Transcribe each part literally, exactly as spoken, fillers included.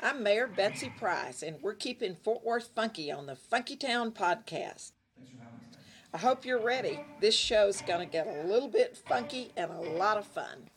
I'm Mayor Betsy Price, and we're keeping Fort Worth funky on the Funky Town Podcast. Thanks for having us. I hope you're ready. This show's going to get a little bit funky and a lot of fun.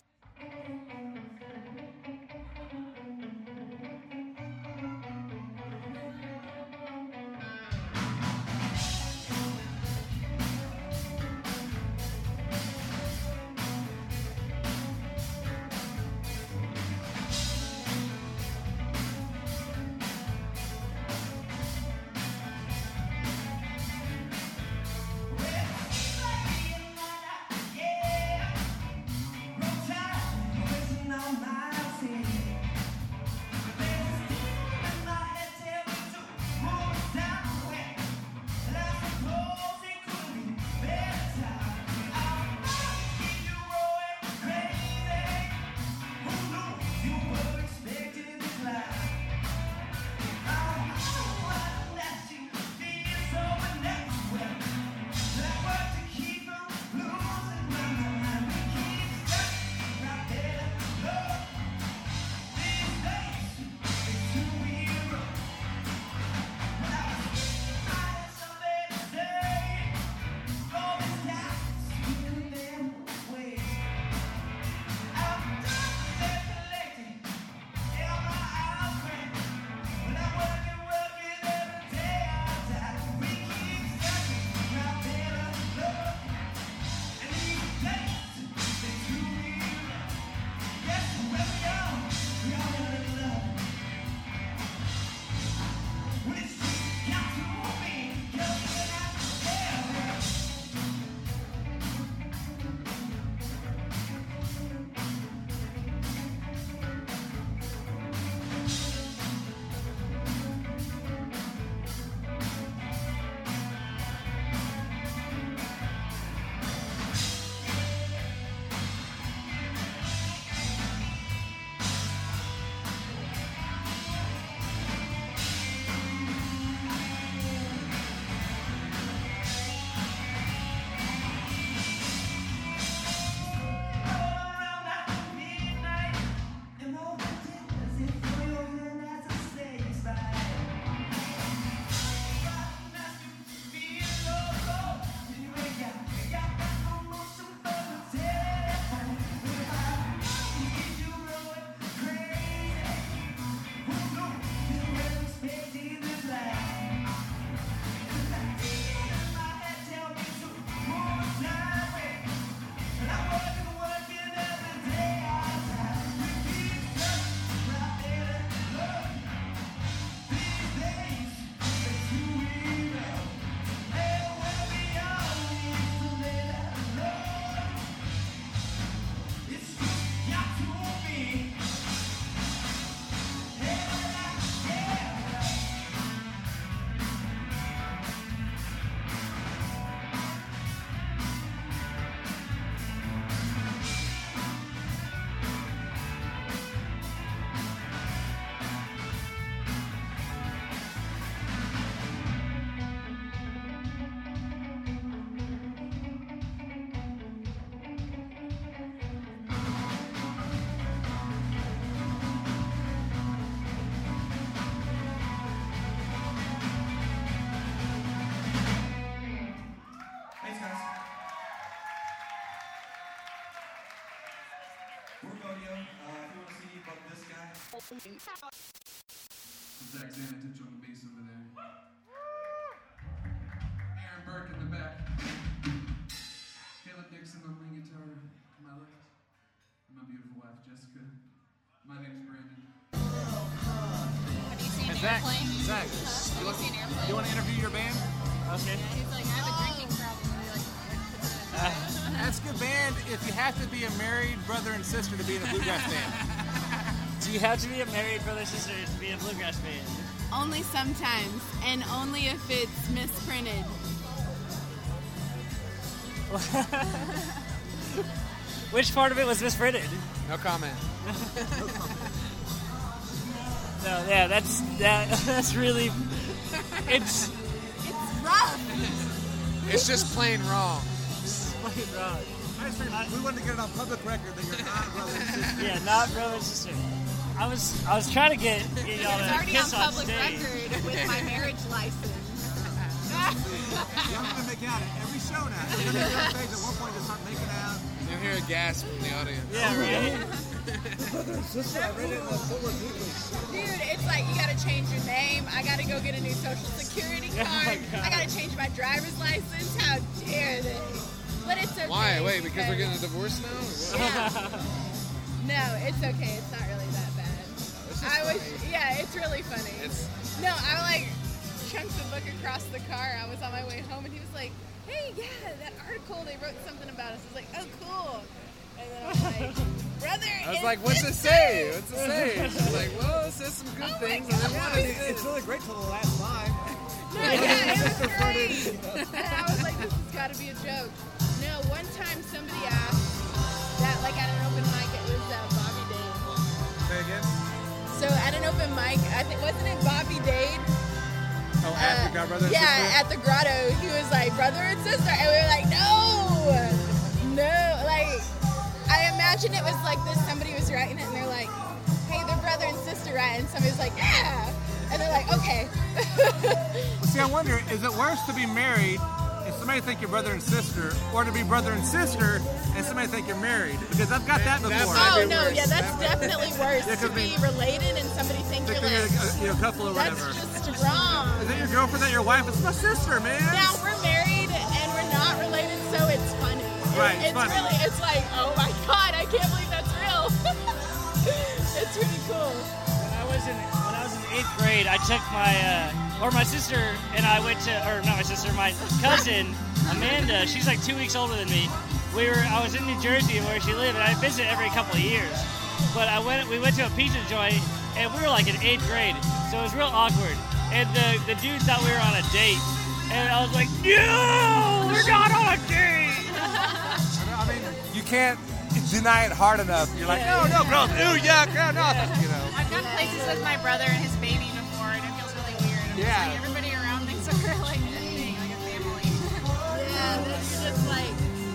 Zach Zanatich on the bass over there. Aaron Burke in the back. Caleb Dixon on my guitar to my left. And my beautiful wife, Jessica. My name's Brandon. Have you seen Hey, Zach, Airplane? Zach, Huh? you Have want, you seen Airplane? you want to interview your band? Okay. Yeah, he's like, I have a drinking problem. And we're like, Uh, that's a good band if you have to be a married brother and sister to be in a bluegrass band. Do you have to be a married brother sister to be in a bluegrass band? Only sometimes, and only if it's misprinted. Which part of it was misprinted? No comment. No, yeah, that's that, that's really it's It's rough. It's just plain wrong. plain wrong. I just figured we wanted to get it on public record that you're not brother and sister. Yeah, not brother and sister. I was I was trying to get y'all It's to already on kiss on public stage. record with my marriage license. Y'all gonna make out at every show now. You're gonna get on stage at one point to start making out. You'll hear a gasp from the audience. Yeah, right. Dude, it's like you gotta change your name. I gotta go get a new social security Oh my card. God. I gotta change my driver's license. How dare they? But it's okay. Why? Wait, because we're getting a divorce now? Or what? Yeah. No, it's okay. It's not really that bad. It's just I was, funny. yeah, it's really funny. It's No, I like chunked the book across the car. I was on my way home, and he was like, "Hey, yeah, that article they wrote something about us." I was like, "Oh, cool." And then I'm like, "Brother." I was and like, what's it say? What's it say? She's like, well, it says some good Oh my things and then God. one is It's this. really great till the last line. No, yeah, it was great. And I was like, this has got to be a joke. No, one time somebody asked that, like at an open mic, it was uh, Bobby Dade. Say again. So at an open mic, I think wasn't it Bobby Dade? Oh, after Uh, God, brother. and yeah, sister? at the grotto, he was like brother and sister, and we were like, no, no. Like, I imagine it was like this. Somebody was writing it, and they're like, hey, they're brother and sister, right? And somebody's like, yeah, and they're like, okay. Well, see, I wonder, is it worse to be married and somebody think you're brother and sister, or to be brother and sister and somebody think you're married? Because I've got that That before. might Oh be no, worse. yeah, that's definitely worse Yeah, to 'cause be they- related and somebody think Think you're you're like, a, you know, couple or that's whatever. just wrong. Is that your girlfriend? That your wife? It's my sister, man. Now we're married and we're not related, so it's funny. Right, it's it's funny. really, it's like, oh my god, I can't believe that's real. It's really cool. When I was in when I was in eighth grade, I took my uh, or my sister and I went to or not my sister, my cousin Amanda. She's like two weeks older than me. We were I was in New Jersey where she lived, and I visit every couple of years. But I went we went to a pizza joint, and we were like in eighth grade, so it was real awkward. And the the dude thought we were on a date, and I was like, no, we're not on a date. I mean, you can't deny it hard enough. You're like, no, no, girls, ooh, yuck, no, no, you know. I've gone places with my brother and his baby before, and it feels really weird. I'm just Yeah. like, everybody around thinks we're like a thing, like a family. Yeah, that's just like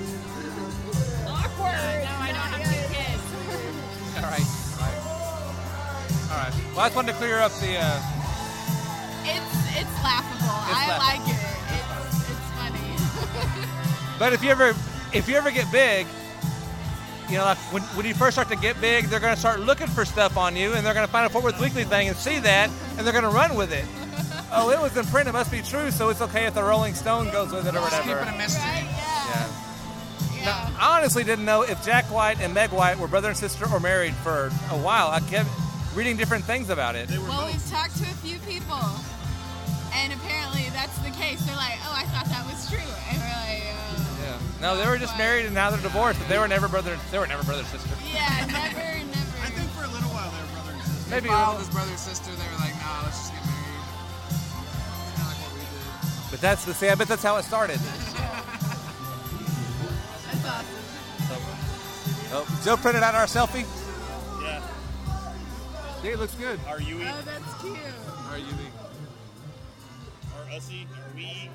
awkward. No, I don't have two kids. All right, all right, all right. Well, I just wanted to clear up the. Uh, It's it's laughable. It's I laughable. like it. It's it's funny. but if you ever, if you ever get big, you know, like when, when you first start to get big, they're going to start looking for stuff on you, and they're going to find a Fort Worth Weekly thing and see that, and they're going to run with it. Oh, it was in print; it must be true, so it's okay if the Rolling Stone goes with it or Just keep whatever. it a mystery. Right? Yeah. Yeah. Yeah. Now, I honestly didn't know if Jack White and Meg White were brother and sister or married for a while. I kept reading different things about it. Well, we've talked to a few people, and apparently that's the case. They're like, oh, I thought that was true, and we're like, oh. Yeah. No, they were just married and now they're divorced, but they were never brother. They were never brother and sister. Yeah, never, never. I think for a little while they were brother and sister. Maybe. He filed his brother and sister. They were like, nah, let's just get married. Kind of like what we did. But that's the see. I bet that's how it started. That's awesome. Oh, Joe printed out our selfie. Yeah. See, it looks good. Are you Oh, that's cute. Are you? or ussy or we?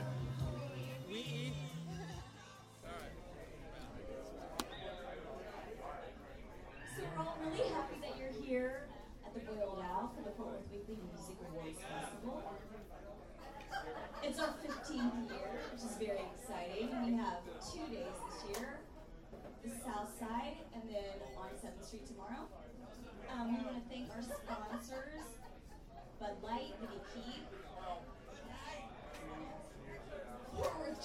So we're all really happy that you're here at the Boiled Owl for the Fort Worth Weekly Music Awards Festival. It's our fifteenth year, which is very exciting. We have two days this year, the South Side and then on seventh Street tomorrow. Um, we want to thank our sponsors, Bud Light, Vinnie Keith, Fort Worth,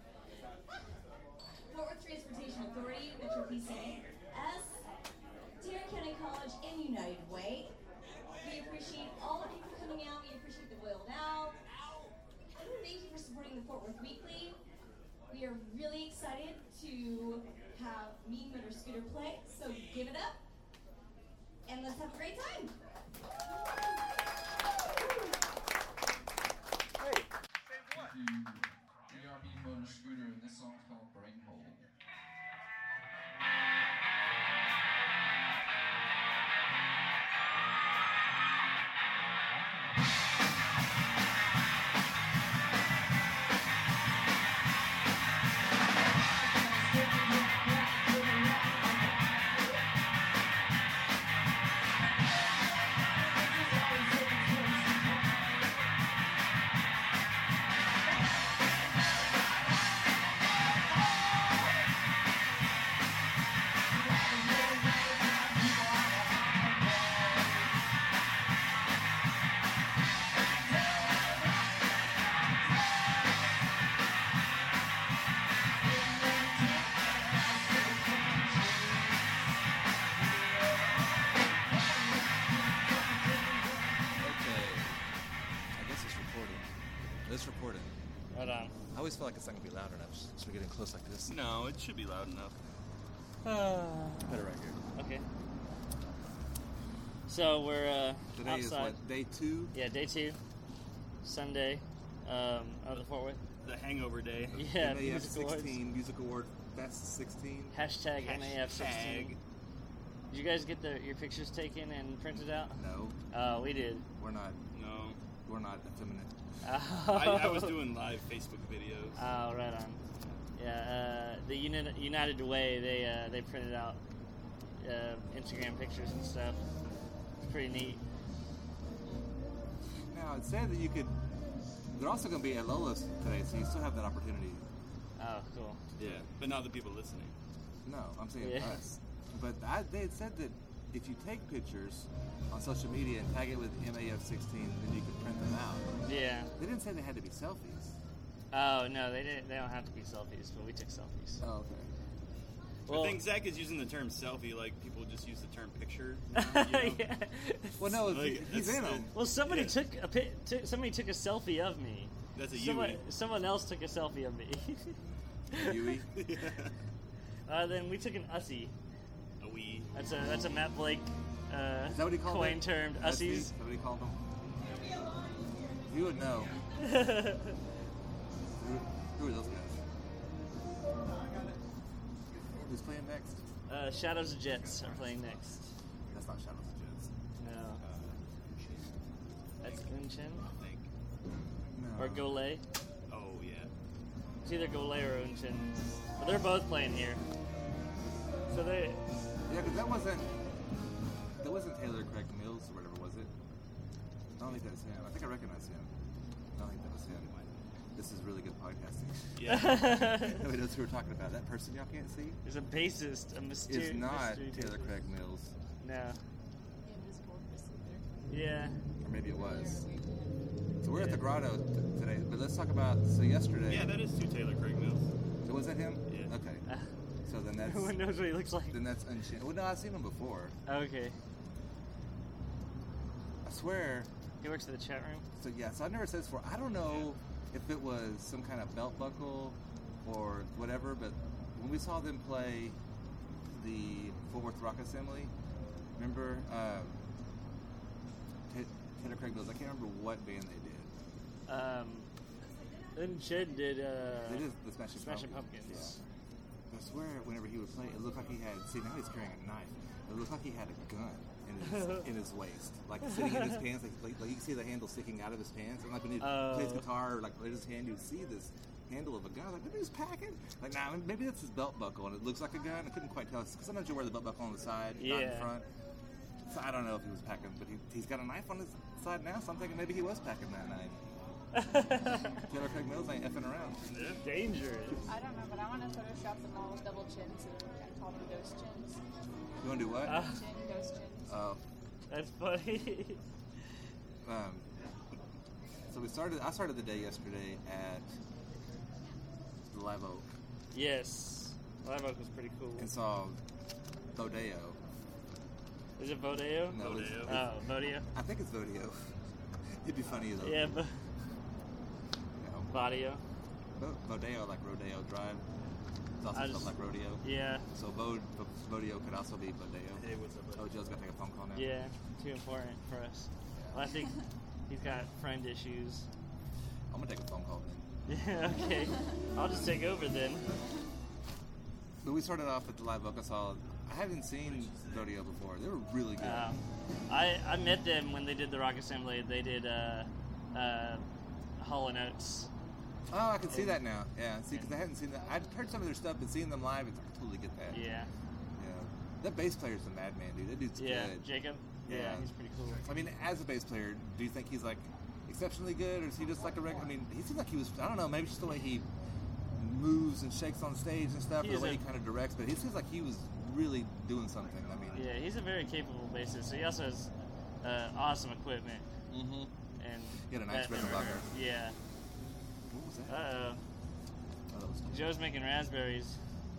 Fort Worth Transportation Authority, Metro P C S, Tarrant County College, and United Way. We appreciate all of you for coming out. We appreciate the Boiled Owl. Thank you for supporting the Fort Worth Weekly. We are really excited to have Mean Motor Scooter play, so give it up, and let's have a great time. We are Mean Motor Scooter, and this song's called Brain Hole. Thank feel like it's not gonna be loud enough, so we're getting close like this. No, it should be loud enough. Uh, Put it right here. okay. So we're uh, Today outside. is what, day two? Yeah, day two. Sunday. Um, out of the Fort Worth. The hangover day. Yeah, M A F Music Awards. sixteen, Music Award Fest sixteen. Hashtag M A F sixteen. Hashtag. Did you guys get the, your pictures taken and printed out? No, Oh, we did. we're not. No. We're not effeminate. I, I was doing live Facebook videos. Oh, right on. Yeah, uh, the Uni- United Way, they uh, they printed out uh, Instagram pictures and stuff. It's pretty neat. Now, it said that you could. They're also going to be at Lola's today, so you still have that opportunity. Oh, cool. Yeah, but not the people listening. No, I'm saying Yeah. us. But I, they had said that if you take pictures on social media and tag it with M A F sixteen, then you could print them out. Yeah. They didn't say they had to be selfies. Oh no, they didn't. They don't have to be selfies, but we took selfies. Oh, okay. Well, I think Zach is using the term selfie like people just use the term picture. Now, you know? yeah. Well, no, Like, he's that's- in them. Well, somebody Yeah. took a pi- took, somebody took a selfie of me. That's a Someone, Yui. someone else took a selfie of me. Yui. Yeah. uh, then we took an ussie. A wee. That's a that's a Matt Blake uh, Is that what he called coin it? termed Ussies? ussies. Is that what he called them? You would know. Who, who are those guys? Who's playing next? uh, Shadows of Jets are playing next. That's not Shadows of Jets. No, that's Unchin I think. No. or Golay. Oh, yeah. It's either Golay or Unchin, but they're both playing here. So they. Yeah, because that wasn't. That wasn't Taylor Craig Mills or whatever, was it? I don't think that's him. I think I recognize him. I don't think that was him. This is really good podcasting. Yeah. Nobody knows who we're talking about. That person y'all can't see There's a bassist, a mystery. is not mystery Taylor bassist. Craig Mills. No. Yeah. Or maybe it was. So we're at the Grotto t- today, but let's talk about. So yesterday. Yeah, that is two Taylor Craig Mills. So was that him? Yeah. Okay. Uh, So then that's. no one knows what he looks like. Then that's Unchin. Well, no, I've seen him before. Okay. I swear. He works in the chat room. So yeah, so I've never said this before. I don't know if it was some kind of belt buckle or whatever, but when we saw them play the Fort Worth Rock Assembly, remember um, T- Taylor Craig Mills? I can't remember what band they did. Um, Unchin did. Uh, They did the Smashing, Smashing Pumpkins. Pumpkins. Yeah. I swear, whenever he would play, it looked like he had. See, now he's carrying a knife. It looked like he had a gun in his in his waist, like sitting in his pants. Like, like, like you can see the handle sticking out of his pants. And like when he Oh. plays guitar, or like in his hand, you see this handle of a gun. Like maybe he's packing. Like nah, maybe that's his belt buckle, and it looks like a gun. I couldn't quite tell. Because sometimes you wear the belt buckle on the side, not in Yeah. front. So I don't know if he was packing, but he, he's got a knife on his side now. So I'm thinking maybe he was packing that night. Taylor Craig Mills ain't effing around. Dangerous. I don't know, but I want to Photoshop them all with double chins and call them ghost chins. You want to do what? Uh, Chin, ghost chins. Oh. That's funny. Um, so we started. I started the day yesterday at the Live Oak Yes. Live Oak was pretty cool. and saw Bodeo. Is it Vodeo? No, it's, Bodeo. Oh, Vodeo. I think it's Bodeo. It'd be funny though. Yeah, but You Vodeo. know, Bo- Bodeo like Rodeo Drive. It's also I spelled just- like rodeo. Yeah. So Bod Bodeo could also be Bodeo. Hey, what's up, Oh, buddy? Joe's got to take a phone call now. Yeah. Too important for us. Well, I think he's got friend issues. I'm gonna take a phone call then. Yeah. Okay. I'll just take over then. But we started off at the Live Oak. I saw. I haven't seen Rodeo before. They were really good. Um, I I met them when they did the Rock Assembly. They did uh, uh, Hall and Oates. Oh, I can see that now. Yeah, see, because I hadn't seen that. I'd heard some of their stuff, but seeing them live, it's, I totally get that. Yeah. Yeah. That bass player's a madman, dude. That dude's Yeah. good. Jacob. Yeah. Yeah. He's pretty cool. I mean, as a bass player, do you think he's like exceptionally good, or is he just like a regular? I mean, he seems like he was. I don't know. Maybe it's just the way he moves and shakes on stage and stuff, He or the is way a- he kind of directs. But he seems like he was really doing something. I mean, Yeah, he's a very capable bassist. He also has uh, awesome equipment. Mm-hmm. And He had a nice that- Rickenbacker. Yeah. What was that? Uh oh. Oh, that was cool. Joe's making raspberries.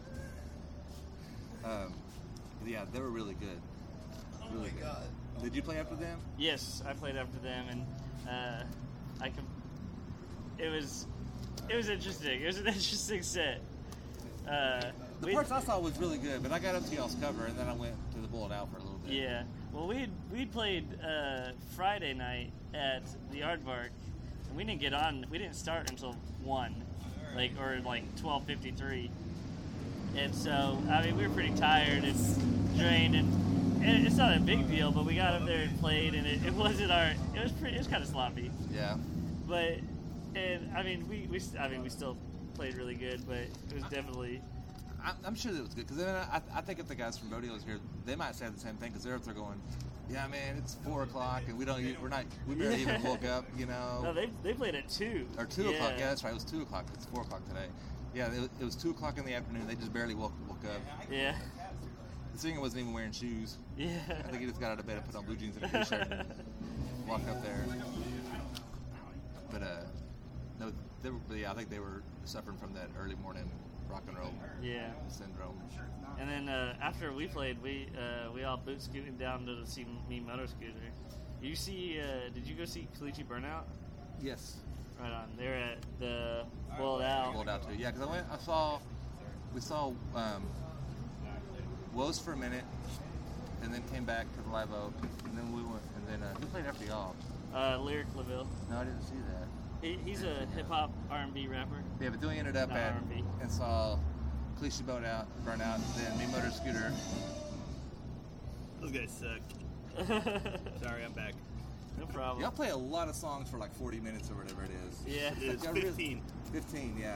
Um, yeah, they were really good. Really good. Did you play after them? Yes, I played after them, and uh, I com- it was it was interesting. It was an interesting set. Uh, The we- parts I saw was really good, but I got up to y'all's cover and then I went to the Boiled Out for a little bit. Yeah. Well, we we played uh, Friday night at the Aardvark, and we didn't get on. We didn't start until one, like or like twelve fifty three. And so, I mean, we were pretty tired and drained, and, and it's not a big deal. But we got up there and played, and it, it wasn't our. It was pretty. It was kind of sloppy. Yeah. But and I mean, we, we I mean, we still played really good, but it was definitely. I, I'm sure that it was good because then I, I think if the guys from Rodeo was here, they might say the same thing because they're up there going, "Yeah, man, it's four o'clock and we don't, even, we're not, we barely even woke up, you know." No, they they played at two. Or two yeah. o'clock. Yeah, that's right. It was two o'clock. It's four o'clock today. Yeah, it, it was two o'clock in the afternoon. They just barely woke woke up. Yeah. The singer wasn't even wearing shoes. Yeah. I think he just got out of bed and put on blue jeans and a t-shirt and walked up there. But uh, no, they were. Yeah, I think they were suffering from that early morning rock and roll Yeah. syndrome. And then uh, after we played, we uh, we all boot scooted down to see me Motor Scooter. You see? Uh, did you go see Caliche Burnout? Yes. Right on. They're at the Boiled Out. Boiled Out too. Yeah, because I went. I saw. We saw um, Woes for a minute, and then came back to the Live Oak, and then we went. And then uh, who played after y'all? Uh, Lyric LaVille. No, I didn't see that. He, he's a hip hop R and B rapper. Yeah, but then we ended up Not at R and B. and saw Caliche Boat Out, Burnout, then Me Motor Scooter. Those guys suck. Sorry, I'm back. No problem. Y'all play a lot of songs for like forty minutes or whatever it is. Yeah. It's Y'all really- fifteen. fifteen, yeah.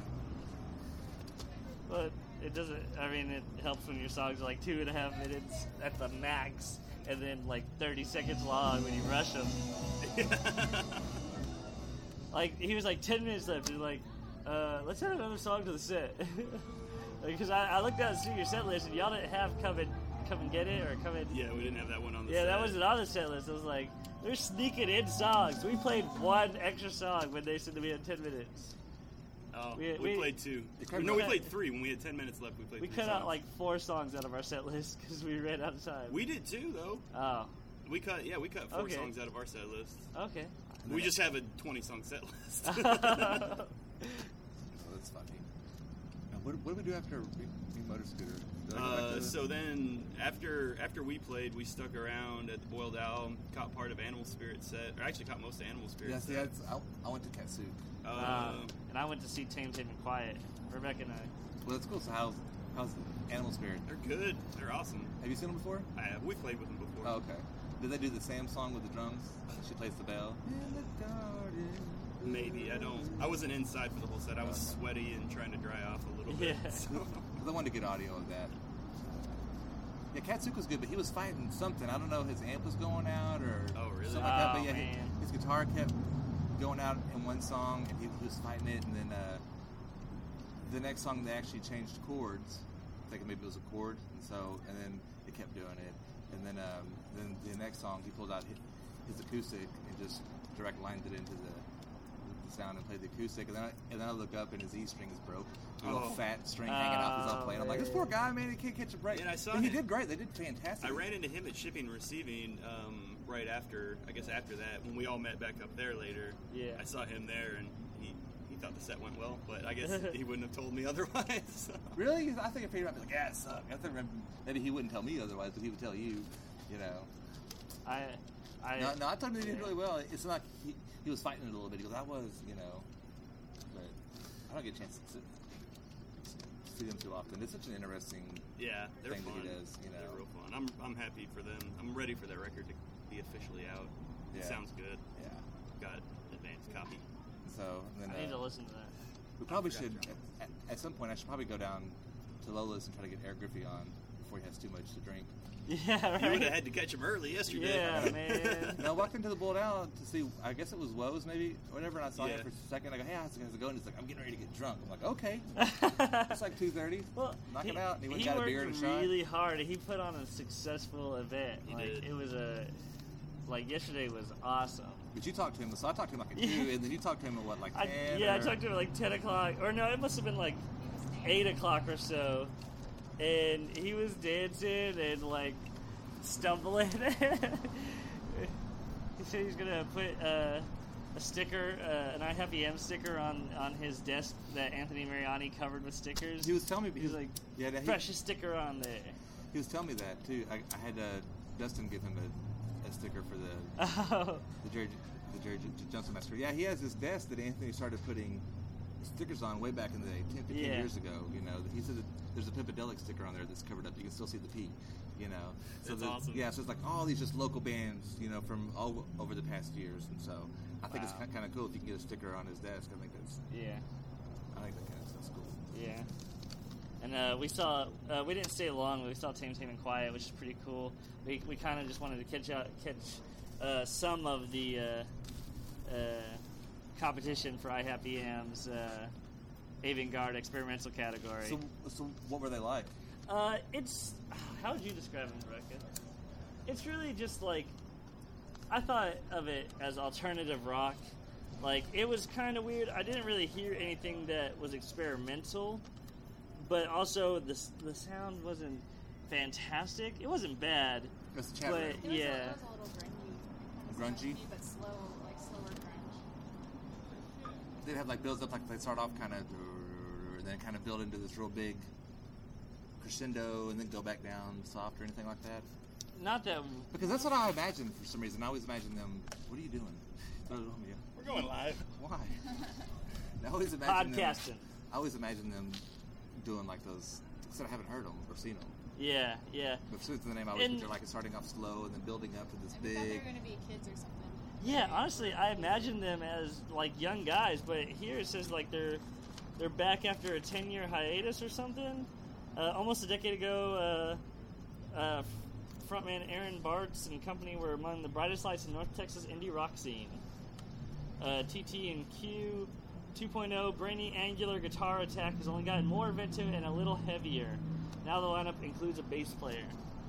But it doesn't. I mean, it helps when your songs are like two and a half minutes at the max, and then like thirty seconds long when you rush them. Like he was like ten minutes left, and like, uh, let's add another song to the set. Because I, I looked down and see your set list, and y'all didn't have come and come and get it or come and. Yeah, we didn't have that one on the Yeah, set. that wasn't on the set list. I was like, they're sneaking in songs. We played one extra song when they said to me in ten minutes. Oh, We- we, we- played two. cut- No, we cut- played three. When we had ten minutes left, we played We three cut songs. out like four songs out of our set list because we ran out of time. We did too, though. Oh, We cut, yeah, we cut four Okay. songs out of our set list. okay. We just have a twenty-song set list. Oh, that's funny. Now, what, what did we do after Me Me Motor Scooter? Did I go back to Uh, the- so then, after after we played, we stuck around at the Boiled Owl, caught part of Animal Spirit set, or actually caught most of Animal Spirit yeah, see, set. that's, I, I went to Katsu. Uh, Um, and I went to see Tame Tame and Quiet. Rebecca and I. Well, that's cool. So how's how's Animal Spirit? they're good. They're awesome. Have you seen them before? I have. We played with them before. Oh, okay. Did they do the same song with the drums? She plays the bell. In the garden. Maybe. I don't. I wasn't inside for the whole set. I was sweaty and trying to dry off a little bit. Yeah. So. Because I wanted to get audio of that. Yeah, Katsuka's good, but he was fighting something. I don't know, his amp was going out or Oh, really? something like that. Oh, But yeah, man. his, his guitar kept going out in one song, and he, he was fighting it. And then uh, the next song, they actually changed chords. Thinking maybe it was a chord, and so and then it kept doing it. And then um, then the next song, he pulled out his, his acoustic and just direct lined it into the, the sound and played the acoustic. And then I, and then I look up and his E string is broke. A little Oh. fat string hanging off his Oh, own playing. I'm like, this poor guy, man, he can't catch a break. Yeah, I saw But he him. did great. They did fantastic. I ran into him at shipping and receiving um, right after, I guess after that, when we all met back up there later. Yeah. I saw him there, and he, he thought the set went well, but I guess he wouldn't have told me otherwise. Really? I think if he might be like, yeah, it sucked. I think maybe he wouldn't tell me otherwise, but he would tell you, you know. I, I. No, no, I told him he did really well. It's not like he, he was fighting it a little bit. He goes, I was, you know. But I don't get a chance to sit, see them too often. It's such an interesting Yeah, they're thing fun. that he does, you know. They're real fun. I'm, I'm happy for them. I'm ready for that record to be officially out. It Yeah. sounds good. Yeah. Got advanced copy. So, and then, I need uh, to listen to that. we probably forgot should, to drop at, at some point, I should probably go down to Lola's and try to get Eric Griffey on before he has too much to drink. Yeah, right. You would have had to catch him early yesterday. Yeah, man. And I walked into the Boiled Owl to see, I guess it was Woes maybe, or whatever, and I saw Yeah. him for a second. I go, hey, how's it going? He's like, I'm getting ready to get drunk. I'm like, okay. It's like two thirty. Well, Knock he, him out. And he went he and got a worked beer and a shot. really hard. He put on a successful event. He like did. it was a, like yesterday was awesome. But you talked to him, so I talked to him like at two, and then you talked to him at what, like I, ten? yeah, or... I talked to him at like ten o'clock, or no, it must have been like eight o'clock or so, and he was dancing and like stumbling. He said he's gonna put uh, a sticker, uh, an I Happy M sticker on, on his desk that Anthony Mariani covered with stickers. He was telling me He's because like, yeah, that he, precious sticker on there. he was telling me that too. I, I had uh, Dustin give him a, a sticker for the Oh. the Jerry the Jerry J- Johnson Massacre. Yeah, he has this desk that Anthony started putting stickers on way back in the day, ten, fifteen Yeah. years ago. You know, he said that there's a Pimpedelic sticker on there that's covered up. You can still see the P. You know, so That's the, awesome. Yeah, so it's like all these just local bands, you know, from all over the past years, and so I think Wow. it's kind of cool if you can get a sticker on his desk. I think that's Yeah. I think that kind of stuff's cool. Yeah. And uh, we saw, uh, we didn't stay long, but we saw Tame Tame and Quiet, which is pretty cool. We, we kind of just wanted to catch out, catch uh, some of the uh, uh, competition for I Happy Am's uh, avant-garde experimental category. So, so what were they like? Uh, it's, how would you describe them, Rebecca? It's really just like, I thought of it as alternative rock. Like, it was kind of weird. I didn't really hear anything that was experimental, but also the the sound wasn't fantastic. It wasn't bad, That's the chat but room. It was, yeah, a, it was a little grungy. Kind of Grungy? but slow, like slower grunge. They'd have like builds up, like they start off kind of, and then kind of build into this real big crescendo, and then go back down soft or anything like that. not that. Because that's what I imagine for some reason. I always imagine them. What are you doing? Throw it on me. We're going live. Why? I always imagine them. Podcasting. I always imagine them doing like those. Because I haven't heard them or seen them. Yeah, yeah. But as soon as the name, I always And- picture like it's starting off slow and then building up to this I thought they big. were going to be kids or something. Yeah, honestly, I imagine them as like young guys, but here it says like they're they're back after a ten year hiatus or something. Uh, almost a decade ago, uh, uh, frontman Aaron Bartz and company were among the brightest lights in North Texas indie rock scene. Uh, T T and Q two point oh brainy angular guitar attack has only gotten more inventive and a little heavier. Now the lineup includes a bass player.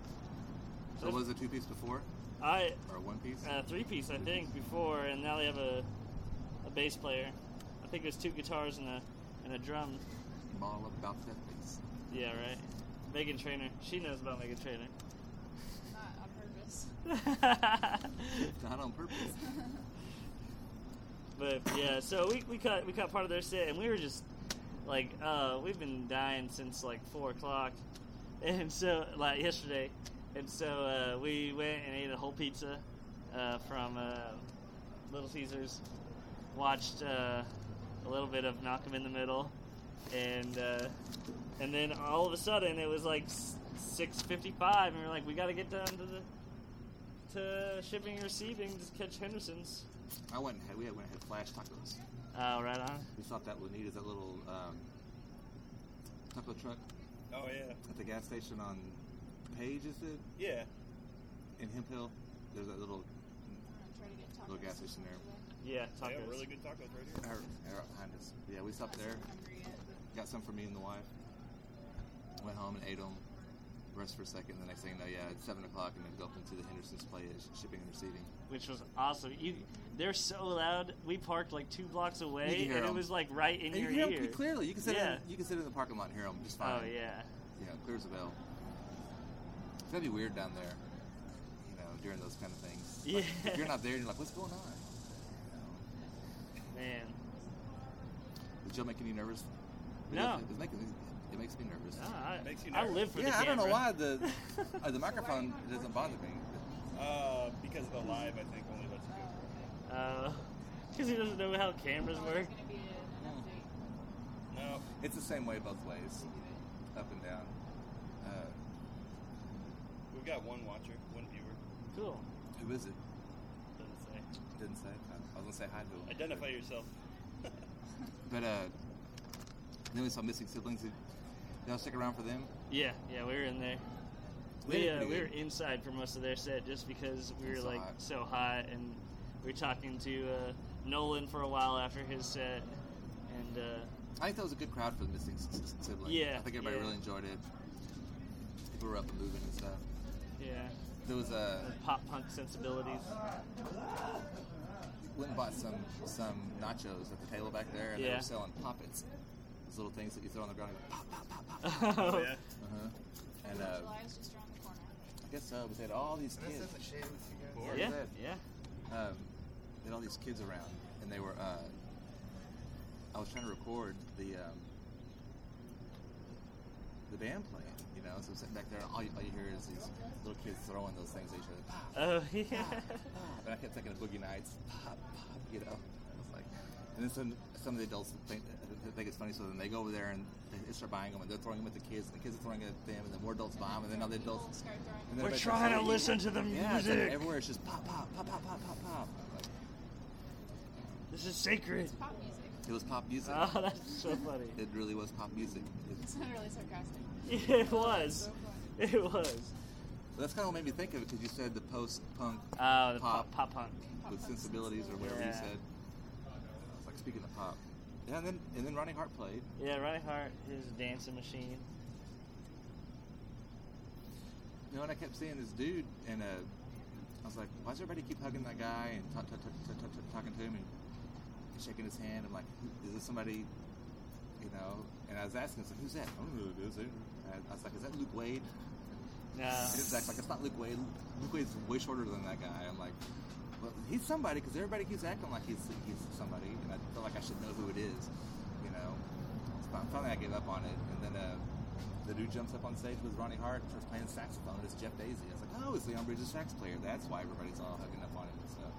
So was it two piece before I or one piece? uh, three piece, I think, before, and now they have a a bass player. I think there's two guitars and a and a drum. All about that bass. Yeah, right. Megan Trainor, she knows about Megan Trainor. Not on purpose. Not on purpose. But yeah, so we we cut we cut part of their set, and we were just like, uh, we've been dying since like four o'clock, and so like yesterday, and so uh, we went and ate a whole pizza uh, from uh, Little Caesars, watched uh, a little bit of Knock 'Em in the Middle, and uh, and then all of a sudden it was like six fifty-five, and we were like, we got to get down to the to shipping and receiving to catch Henderson's. I went and had, we had, went and had flash tacos. Oh, right on. We stopped at Lanita's, that little um, taco truck Oh yeah. at the gas station on Page, is it? Yeah. In Hemp Hill. There's that little Try to get tacos little gas station there. Yeah, They tacos. have really good tacos right here. They're, they're right behind us. Yeah, we stopped there. Hungry yet, but Got some for me and the wife. Went home and ate them. Rest for a second. The next thing you know, yeah, it's seven o'clock, and then go up into the Henderson's play at shipping and receiving. Which was awesome. You, they're so loud. We parked like two blocks You away, can hear and it 'em. was like right in And you your can hear 'em ear. pretty clearly. You can sit Yeah. in, you can sit in the parking lot and hear them just fine. Oh yeah. Yeah, clear as a bell. It's gotta be weird down there, you know, during those kind of things. Like, Yeah. if you're not there, you're like, what's going on? You know? Man. Did Joe make you nervous? It No. does- It's making, it makes me nervous. No, I, Makes you I nervous. live for the yeah, I don't know camera. why the uh, the microphone doesn't bother me. Uh, because the live, I think, only lets you go. Because he doesn't know how cameras work. it's going to be an update. No. It's the same way both ways, up and down. Uh, We've got one watcher, one viewer. Cool. who is it? Doesn't say. Didn't say. I was gonna say hi to him. Identify yourself. But uh, then we saw Missing Siblings. Did y'all stick around for them? Yeah, yeah, we were in there. They We did uh, pretty we were good. inside for most of their set just because we were So like hot. so hot, and we were talking to uh, Nolan for a while after his set, and uh, I think that was a good crowd for the Missing S- S- Siblings. Yeah, I think everybody yeah. really enjoyed it. People were up and moving and stuff. yeah, There was a pop punk sensibilities. went and bought some some nachos at the table back there, and they Yeah. were selling poppets. Those little things that you throw on the ground and go pop, pop, pop, pop. Oh, yeah. Uh-huh. And uh, July's just around the corner. I guess so, but they had all these kids. Yeah, That. yeah. Um, they had all these kids around, and they were. Uh, I was trying to record the um, the band playing, you know. So I'm sitting back there, and all you, all you hear is these little kids throwing those things at each other. Pop, Oh, pop, yeah. pop. And I kept thinking of Boogie Nights. Pop, pop, you know. I was like, and then some some of the adults think, think it's funny, so then they go over there and they start buying them, and they're throwing them at the kids, and the kids are throwing at them, and then more adults buy them, and then all the adults. And then We're everybody trying starts to listen to the Yeah, it's music. everywhere it's just pop, pop, pop, pop, pop, pop, pop. Like, This is sacred. Pop music. it was pop music. Oh, that's so funny. It really was pop music. It, It's not really sarcastic. Yeah, it was. It was. so that's kind of what made me think of it, because you said the post-punk Oh, the pop, pop, pop punk. with sensibilities or whatever you Yeah. said. I was like, speaking of pop. Yeah, and then and then Ronnie Hart played. Yeah, Ronnie Hart, his dancing machine. You know, and I kept seeing this dude, and uh, I was like, why does everybody keep hugging that guy and talk, talk, talk, talk, talk, talk, talking to him and shaking his hand? I'm like, is this somebody, you know? And I was asking, I was like, who's that? I don't know who it is. And I was like, is that Luke Wade? No. And it was like, like, it's not Luke Wade. Luke Wade's way shorter than that guy. I'm like, well, he's somebody, because everybody keeps acting like he's he's somebody, and I feel like I should know who it is, you know? So finally I gave up on it, and then uh, the dude jumps up on stage with Ronnie Hart and starts playing saxophone. It's Jeff Daisy. I was like, oh, it's Leon Bridges' sax player. That's why everybody's all hugging up on him and stuff.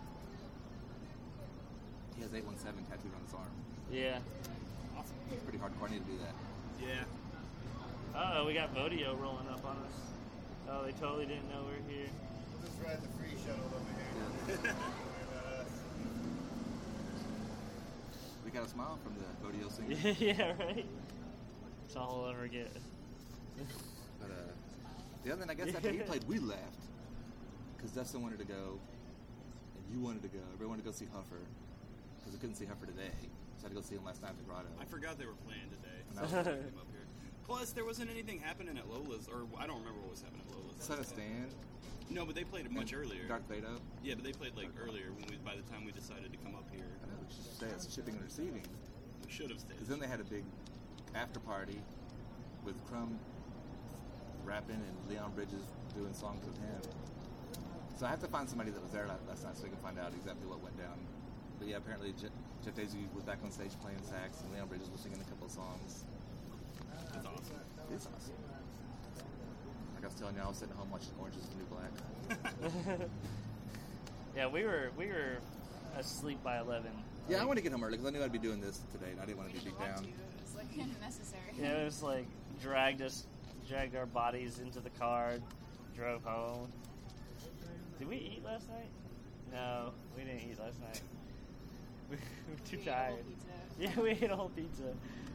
He has eight one seven tattooed on his arm. Yeah. It's pretty hardcore. I need to do that. Yeah. Uh oh, we got Vodio rolling up on us. Oh, they totally didn't know we were here. We'll just ride the free shuttle over here. We got a smile from the Vodio singer. Yeah, right? That's all we'll ever get. But uh, the other thing, I guess after he played, we left because Dustin wanted to go, and you wanted to go. Everybody wanted to go see Huffer because we couldn't see Huffer today, so I had to go see him last night at the Grotto. I forgot they were playing today. And I was- So I came up here. Plus, there wasn't anything happening at Lola's, or I don't remember what was happening at Lola's. Set a stand. No, but they played it much earlier. Darth Vader. Yeah, but they played like earlier when we. By the time we decided to come up here, I know we should stay at shipping and receiving. we should have stayed. Because then they had a big after party with Crumb rapping and Leon Bridges doing songs with him. So I have to find somebody that was there last night so we can find out exactly what went down. But yeah, apparently Je- Jeff Daisy was back on stage playing sax, and Leon Bridges was singing a couple of songs. That's awesome. It's awesome. Like I was telling you, I was sitting at home watching Orange is the New Black. Yeah, we were we were asleep by eleven. Yeah, I want to get home early because I knew I'd be doing this today, and I didn't want to be beat down. It was like unnecessary. Yeah, it was like dragged us, dragged our bodies into the car, drove home. Did we eat last night? No, we didn't eat last night. We were too We ate a tired. whole pizza. Yeah, we ate a whole pizza.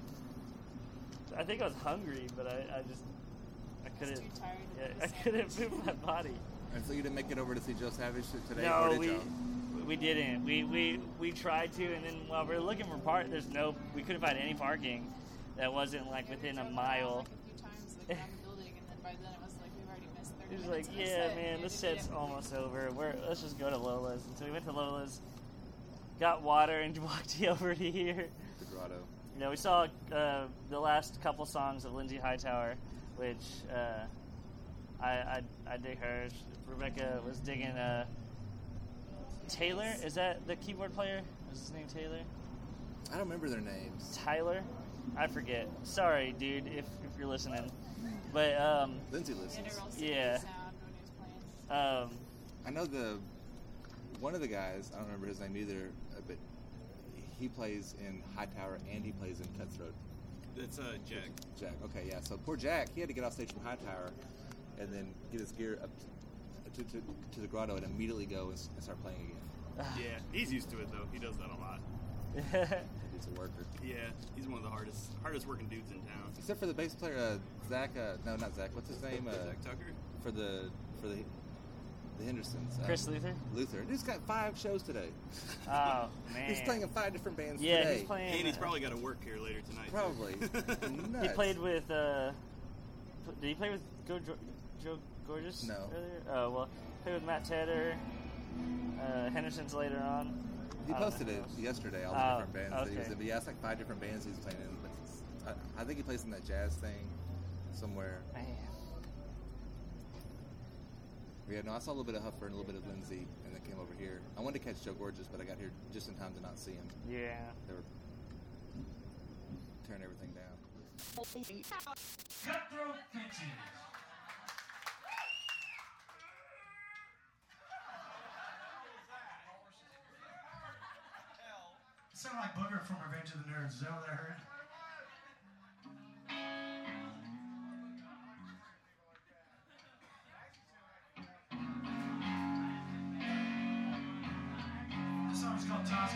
I think I was hungry, but I, I just I couldn't. too tired to Yeah, do I the couldn't move my body. And so you didn't make it over to see Joe Savage today, or No, did we you? we didn't. We, we we tried to, and then while we were looking for park, there's no. We couldn't find any parking that wasn't like within a mile. Like a few times, like around the building, and then by then it was like we've already missed thirty He was minutes like, of the "Yeah, set, man, and this we set's didn't- almost over. We're let's just go to Lola's." And so we went to Lola's, got water, and walked over to here. The Grotto. You know, we saw uh, the last couple songs of Lindsay Hightower, which uh, I, I I dig her. Rebecca was digging uh, Taylor. Is that the keyboard player? Is his name Taylor? I don't remember their names. Tyler? I forget. Sorry, dude, if, if you're listening. But um, Lindsay We had listens. a real sticky Yeah. sound when he was playing. um, I know the one of the guys. I don't remember his name either, uh, but he plays in Hightower and he plays in Cutthroat. That's uh, Jack. Jack. Okay, yeah. So poor Jack, he had to get off stage from Hightower and then get his gear up to, to, to the Grotto and immediately go and, s- and start playing again. Yeah, he's used to it though. He does that a lot. He's a worker. Yeah, he's one of the hardest hardest working dudes in town. Except for the bass player, uh, Zach. Uh, no, not Zach. What's his name? Uh, Zach Tucker. For the for the the Hendersons. Uh, Chris Luther? Luther. He's got five shows today. Oh, man. He's playing in five different bands Yeah, today. he's playing. And he's uh, probably got to work here later tonight. Probably. He Nuts. played with. Uh, did he play with Joe, Joe Gorgeous? No. Earlier? Oh well, played with Matt Tedder. Uh, Henderson's later on. He I don't posted know it who else. yesterday, all the Oh, different bands that he was okay. in. But yeah, it's like five different bands he's playing in. But it's, I, I think he plays in that jazz thing somewhere. Man. Yeah, no, I saw a little bit of Huffer and a little bit of Lindsay, and then came over here. I wanted to catch Joe Gorgeous, but I got here just in time to not see him. Yeah. They were tearing everything down. Cutthroat Pitches. It sounded like Booger from Revenge of the Nerds. Is that what I heard? This song's called Tosca.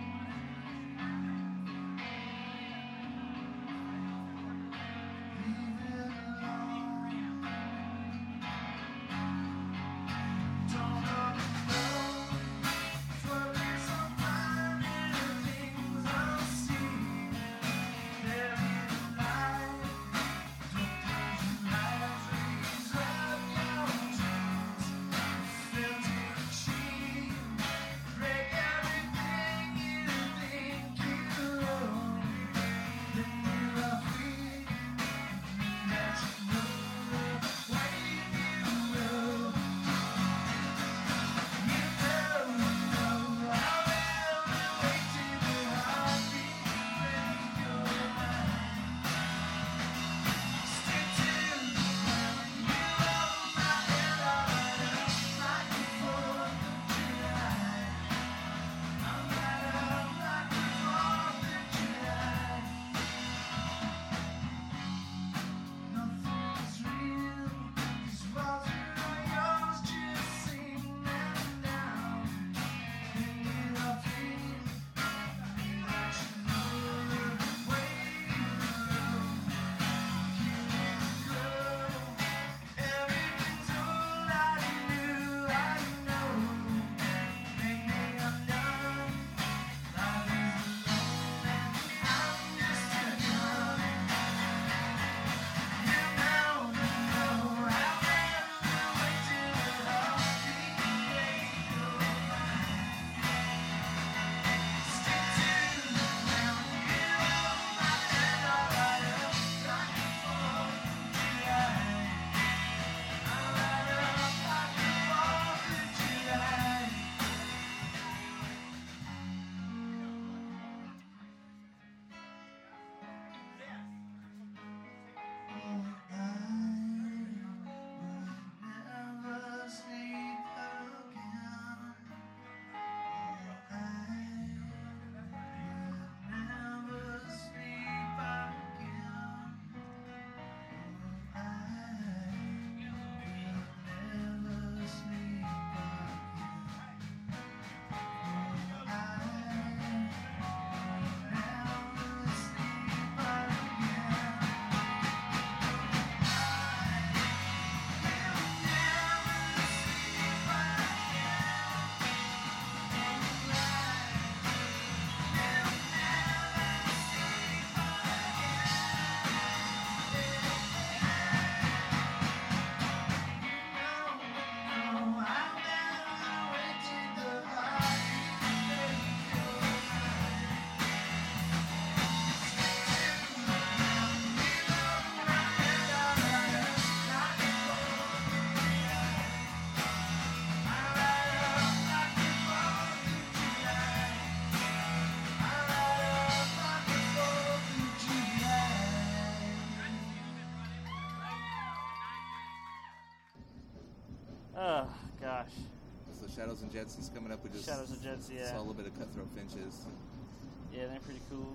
Oh, gosh. So Shadows and Jetsons coming up. We just Shadows and Jets, yeah. saw a little bit of Cutthroat Finches. Yeah, they're pretty cool.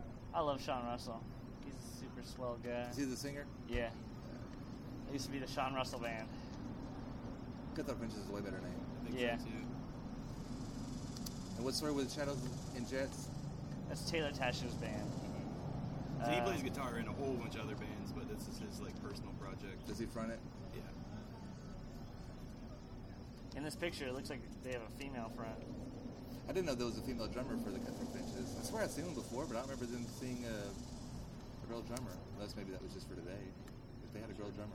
I love Sean Russell. He's a super swell guy. Is he the singer? Yeah. It used to be the Sean Russell Band. Cutthroat Finches is a way better name. I think Yeah. so too. And what's the story with Shadows and Jets? That's Taylor Tasher's band. So he Uh, plays guitar in a whole bunch of other bands, but this is his like personal project. Does he front it? Yeah. In this picture, it looks like they have a female front. I didn't know there was a female drummer for the Cutthroat Finches. I swear I'd seen them before, but I don't remember them seeing a, a girl drummer. Unless maybe that was just for today. If they had a girl drummer.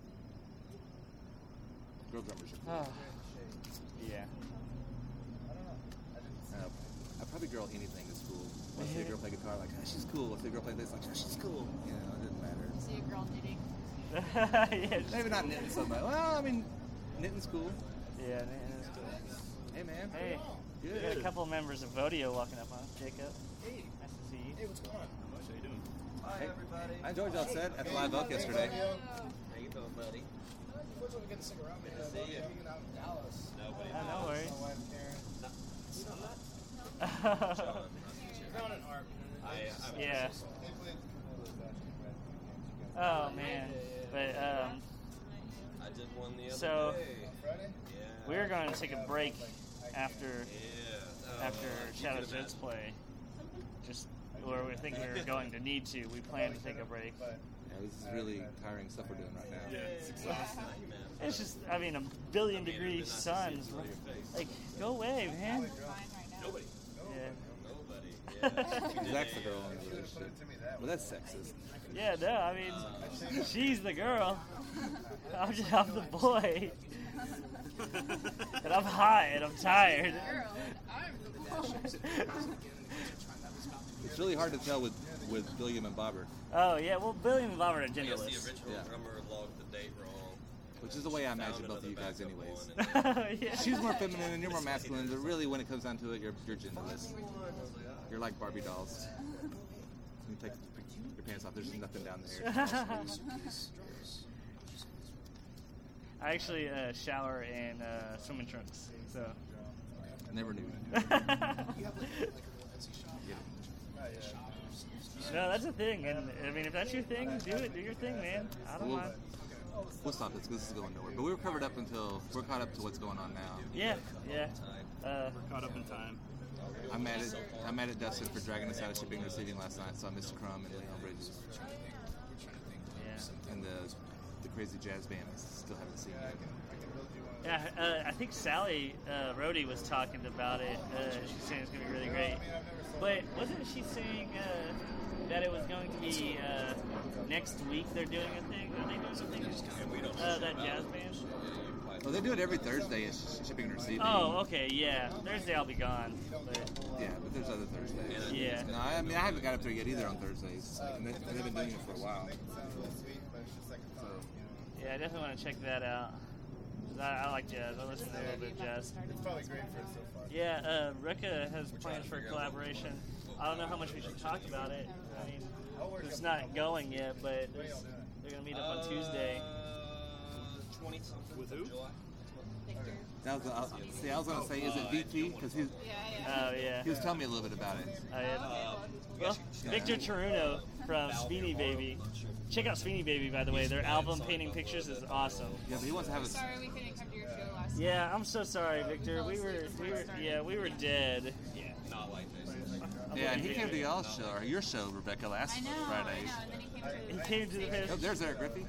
Girl drummers are cool. Oh. Yeah. Uh, I probably girl anything is cool. When I see a girl play guitar, like, oh, she's cool. I see a girl play bass, like, oh, she's cool. You know, it doesn't matter. See a girl knitting. Yeah, Maybe not knitting so much. Well, I mean, Knitting's cool. Yeah, Knitting is cool. Hey, man. Hey. Good. We got a couple of members of Vodio walking up on us. Jacob. Hey. Nice to see you. Hey, what's going on? How you doing? Hi, Hey, everybody. I enjoyed y'all set at the Live Oak yesterday. How you doing, buddy? Unfortunately, we get to stick around. Good to see you. Hanging out in Dallas. Nobody. Oh, no worries. My wife, Karen. You know that? John. Brown and Art. I, I'm Yeah. They played Oh man. But um, I did one the other so day. Friday? Yeah. we're going to take a break after Yeah. after Uh, you Shadow could Jets play. Just or we think we're going to need to. We plan to take a break. Yeah, this is really tiring stuff we're doing right now. Yeah, it's exhausting. It's just, I mean, a billion degree sun. Like, go away, man. Nobody. Yeah. Nobody. Yeah. Zach's the girl in the relationship. Well, that's sexist. Yeah, no, I mean, she's the girl. I'm just, I'm the boy. And I'm hot and I'm tired. It's really hard to tell with, with William and Bobber. Oh, yeah, well, Billy and Bob are I guess the genderless. original Yeah. drummer logged the date wrong. Which is the way I imagine Found both of you another guys backup anyways. one. Yeah. She's more feminine and you're more masculine, but really when it comes down to it, you're, you're genderless. You're like Barbie dolls. You take your pants off, there's just nothing down there. I actually uh, shower in uh, swimming trunks, so. I never knew. No, that's a thing, and I mean, if that's your thing, do it. Do your thing, man. I don't We'll, mind. we'll stop this because this is going nowhere. But we were covered up until we're caught up to what's going on now. Yeah, yeah. Uh, Caught up in time. I'm mad at I'm mad at Dustin for dragging us out of shipping and receiving last night. So I missed Crumb and Leon Bridges yeah. and the the crazy jazz band I still haven't seen yet. Yeah, uh, I think Sally uh, Rhodey was talking about it. Uh, she's saying it's going to be really great. But wasn't she saying uh, that it was going to be uh, next week they're doing a thing? Are they doing something? Uh, that jazz band? Well, they do it every Thursday at sh- shipping and receiving. Oh, okay, yeah. Thursday I'll be gone. But Yeah, but there's other Thursdays. yeah. No, I mean I haven't got up there yet either on Thursdays. Like, and they, they've been doing it for a while. So, Yeah, I definitely want to check that out. 'Cause I, I like jazz. I listen to a little bit of jazz. It's probably great for it so far. Yeah, uh, Rekka has plans for a collaboration. I don't know how much we should talk about it. I mean, it's not going yet, but there's, they're going to meet up on Tuesday. twenty-something With who? July. that was, uh, see, I was gonna say, is it V T? Because he's Oh, yeah. he was telling me a little bit about it. Oh, yeah. Well, Victor Taruno from Speedy Baby. Check out Speedy Baby, by the way. Their album, Painting Pictures, is awesome. Yeah, but he wants to have a. Sorry we couldn't come to your show last Yeah, I'm so sorry, Victor. We were, we were, yeah, we were dead. Yeah, not like this. Yeah, and he came to y'all's show, or your show, Rebecca, last I know, Friday. I know. And then he came to He came to the Oh, fest, there's Eric Griffey.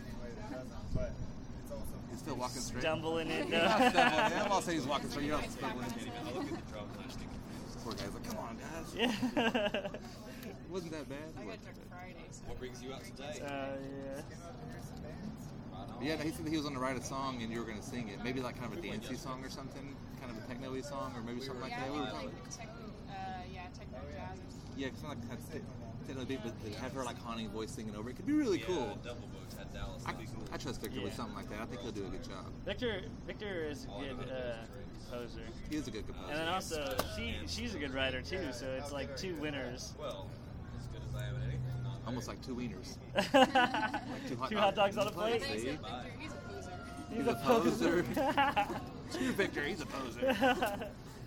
He's still walking straight. stumbling in. He's not stumbling. I'm all saying he's walking straight. You're not stumbling. I look at the drum and I just think Poor guy's like, come on, guys. Yeah. It wasn't that bad. I got Wasn't to that bad. Friday, so. what brings you out today. Uh, yeah. Yeah, no, he said that he was going to write a song and you were going to sing it. Maybe like kind of a dancey song or something, kind of a techno-y song, or maybe something like Yeah, that. We were like, talking. tech, uh, yeah, techno jazz or something. Yeah, something like kind of techno beat, but they have her like haunting voice singing over it. Could be really cool. Yeah, Double Books had Dallas. I, That'd be cool. I trust Victor with Yeah. something like that. I think he'll do a good job. Victor, Victor is a good uh, composer. He is a good composer. And then also, she she's a good writer too, so it's like two winners. Well, as good as I am at anything. Not Almost like two wieners. like two hot two hot dogs on a plate. See? Victor, he's a poser. He's, He's a a poser. poser. Screw Victor, he's a poser.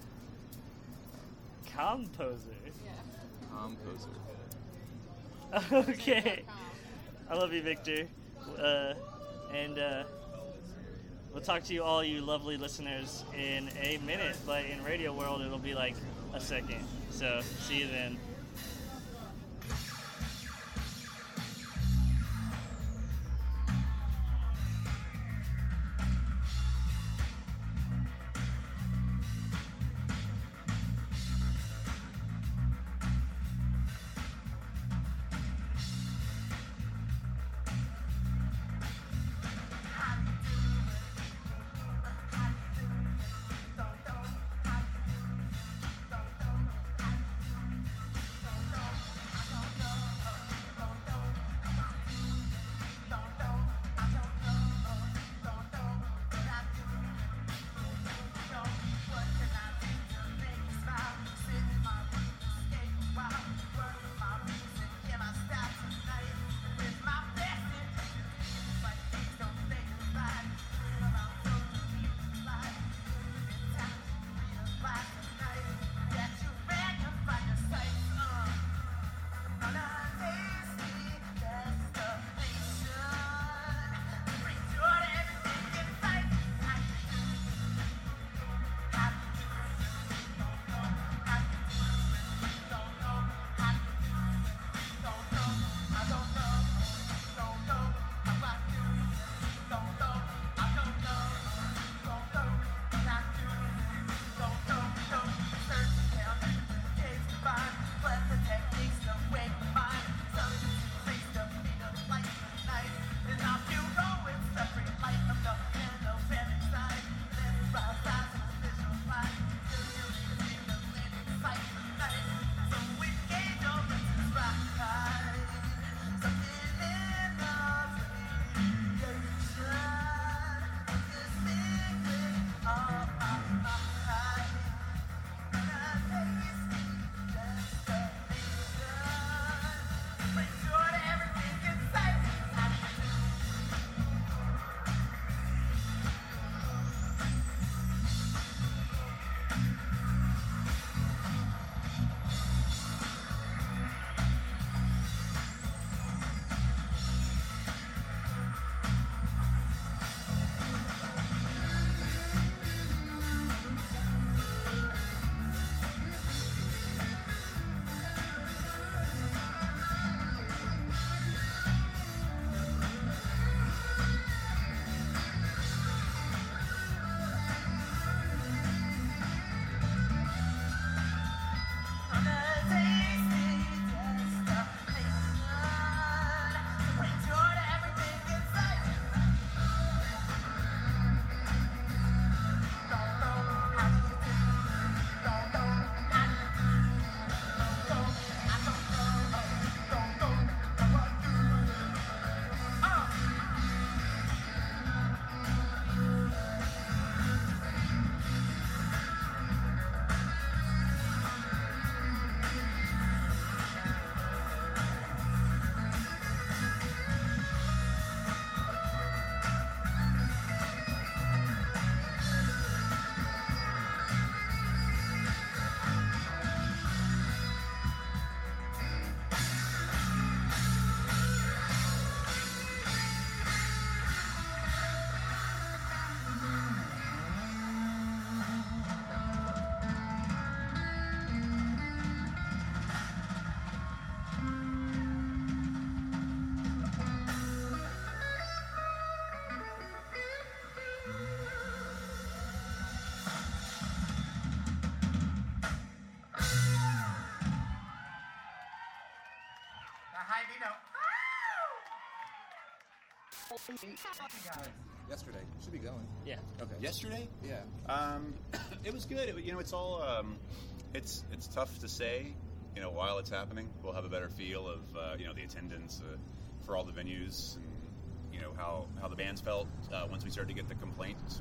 Composer. Composer. Okay. I love you, Victor. Uh, and uh, we'll talk to you all, you lovely listeners, in a minute. But in Radio World, it'll be like a second. So see you then. Yesterday. Should be going. Yeah. Okay. Yesterday? Yeah. Um, it was good. It, you know, it's all. Um, it's it's tough to say. You know, while it's happening, we'll have a better feel of uh, you know the attendance uh, for all the venues and you know how, how the bands felt uh, once we started to get the complaints.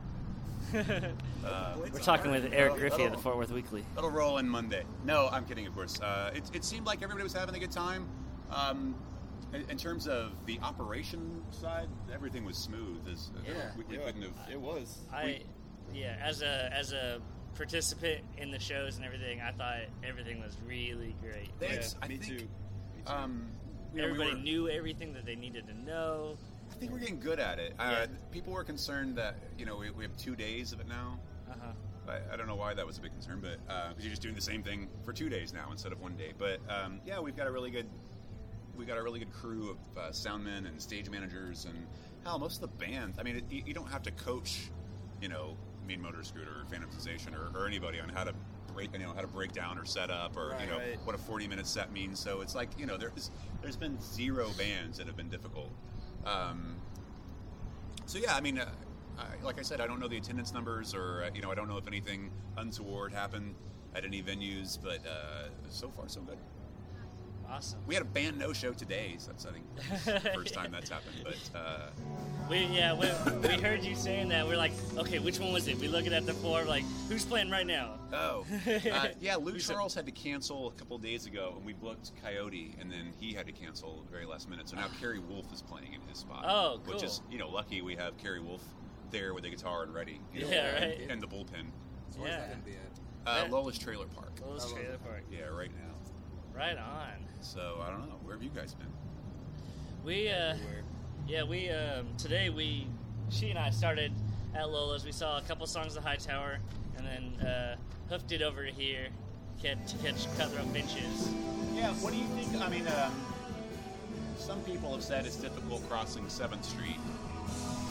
uh, We're talking with Eric Griffey at the Fort Worth Weekly. That'll roll in Monday. No, I'm kidding, of course. Uh, it, it seemed like everybody was having a good time. Um, in, in terms of the operation side, everything was smooth. As, Yeah. we, we Yeah, couldn't have. It was. I, yeah, as a as a participant in the shows and everything, I thought everything was really great. Thanks. I me think, too. Um, you know, we Everybody were- knew everything that they needed to know. I think we're getting good at it. Uh, Yeah. People were concerned that you know we, we have two days of it now. Uh-huh. I, I don't know why that was a big concern, but because you're just doing the same thing for two days now instead of one day. But um, yeah, we've got a really good we got a really good crew of uh, soundmen and stage managers, and hell, most of the band. I mean, it, you, you don't have to coach, you know, Mean Motor Scooter or Phantom Sensation or, or anybody on how to break, you know, how to break down or set up or Right, you know right. what a forty minute set means. So it's like you know, there's there's been zero bands that have been difficult. Um, so yeah, I mean, uh, I, like I said, I don't know the attendance numbers, or uh, you know, I don't know if anything untoward happened at any venues, but uh, so far so good. Awesome. We had a band no show today, so that's I think the first time that's happened. But uh, We yeah, we, we heard you saying that. We're like, okay, which one was it? We looking at the floor, like, who's playing right now? oh, uh, yeah, Luke Who's a- Charles had to cancel a couple days ago, and we booked Coyote, and then he had to cancel at the very last minute. So now Kerry Wolf is playing in his spot. Oh, Which cool. is you know lucky we have Kerry Wolf there with the guitar and ready. You know, Yeah, and, right. and the bullpen. So where's Yeah. that going to be at? Uh, That- Lola's Trailer Park. Lola's Trailer Park. Yeah, right now. Right on. So I don't know. Where have you guys been? We uh, yeah, we um, today we she and I started at Lola's. We saw a couple songs of Hightower, and then uh, hoofed it over to here, catch to catch Cutthroat Benches. Yeah, what do you think? I mean, um, some people have said it's difficult crossing seventh Street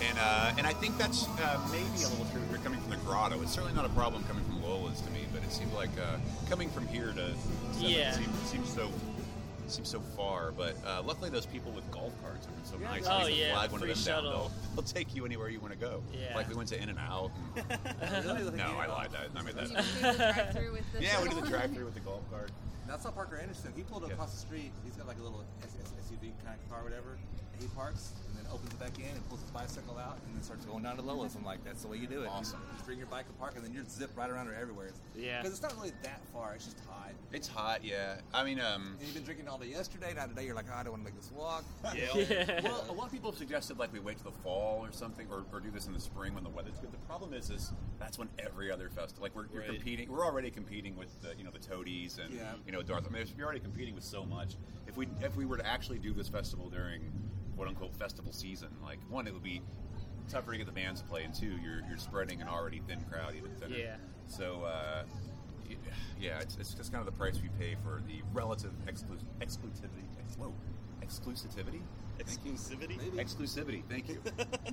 And uh, and I think that's uh, maybe a little true if you're coming from the Grotto. It's certainly not a problem coming from Lola's to me, but it seemed like uh, coming from here to Seven Yeah. seems, seems so seems so far. But uh, luckily, those people with golf carts have been so Yeah. nice. Oh, They can yeah, flag one of free them down. shuttle. They'll, they'll take you anywhere you want to go. Yeah. Like we went to In and Out. And no, I lied. That I made that. You do the drive-through with the Yeah, we did shuttle. the drive-through with the golf cart. Now, I saw Parker Anderson. He pulled up Yeah. across the street. He's got like a little S- S- S U V kind of car, or whatever. And he parks and then opens it back in and pulls his bicycle out and then starts going down to Lola's. I'm like, that's the way you do it. Awesome. You just bring your bike and park, and then you're zipped right around her everywhere. Yeah. Because it's not really that far. It's just hot. It's hot, yeah. I mean, um, And you've been drinking all day yesterday. Now today you're like, oh, I don't want to make this walk. Yeah. Well, a lot of people have suggested like we wait till the fall or something, or, or do this in the spring when the weather's good. The problem is, is that's when every other festival, like we're you're Right. competing. We're already competing with the, you know, the Toadies and Yeah. you know Darth. I mean, you're already competing with so much. If we if we were to actually do this festival during quote unquote festival season, like one, it would be tougher to get the bands to play, and two, you're you're spreading an already thin crowd even thinner. Yeah. So. Uh, y- yeah, it's, it's just kind of the price we pay for the relative exclu- exclusivity. Ex- whoa, exclusivity. Exclusivity? Exclusivity. Thank you.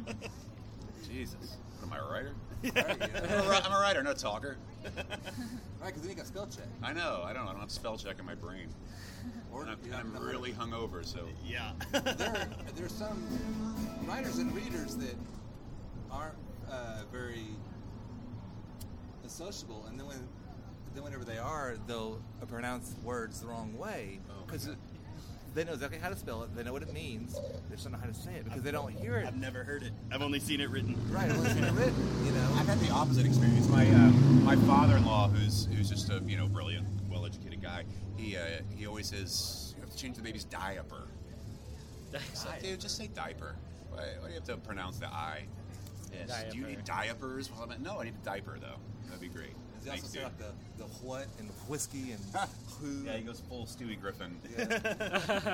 Jesus. What am I, a writer? Right, yeah. I'm, a, ri- I'm a writer, not a talker. Right, because then you got spell check. I know. I don't. I don't have spell check in my brain. Or And I'm, you and I'm have- really hungover, so Yeah. there, there's some writers and readers that aren't uh, very sociable, and then when then whenever they are, they'll pronounce words the wrong way because they know exactly how to spell it. They know what it means. They just don't know how to say it because they don't hear it. I've never heard it. I've only seen it written. Right, I've only seen it written. You know, I've had the opposite experience. My um, my father-in-law, who's who's just a you know brilliant, well-educated guy, he uh, he always says you have to change the baby's diaper. It's like, dude, just say diaper. Why, why do you have to pronounce the I? Yes. Do you need diapers? Well, I'm like, no, I need a diaper though. That'd be great. Does he also Thanks, say dude. like the, the what and the whiskey and who? Yeah, he goes full Stewie Griffin. Yeah.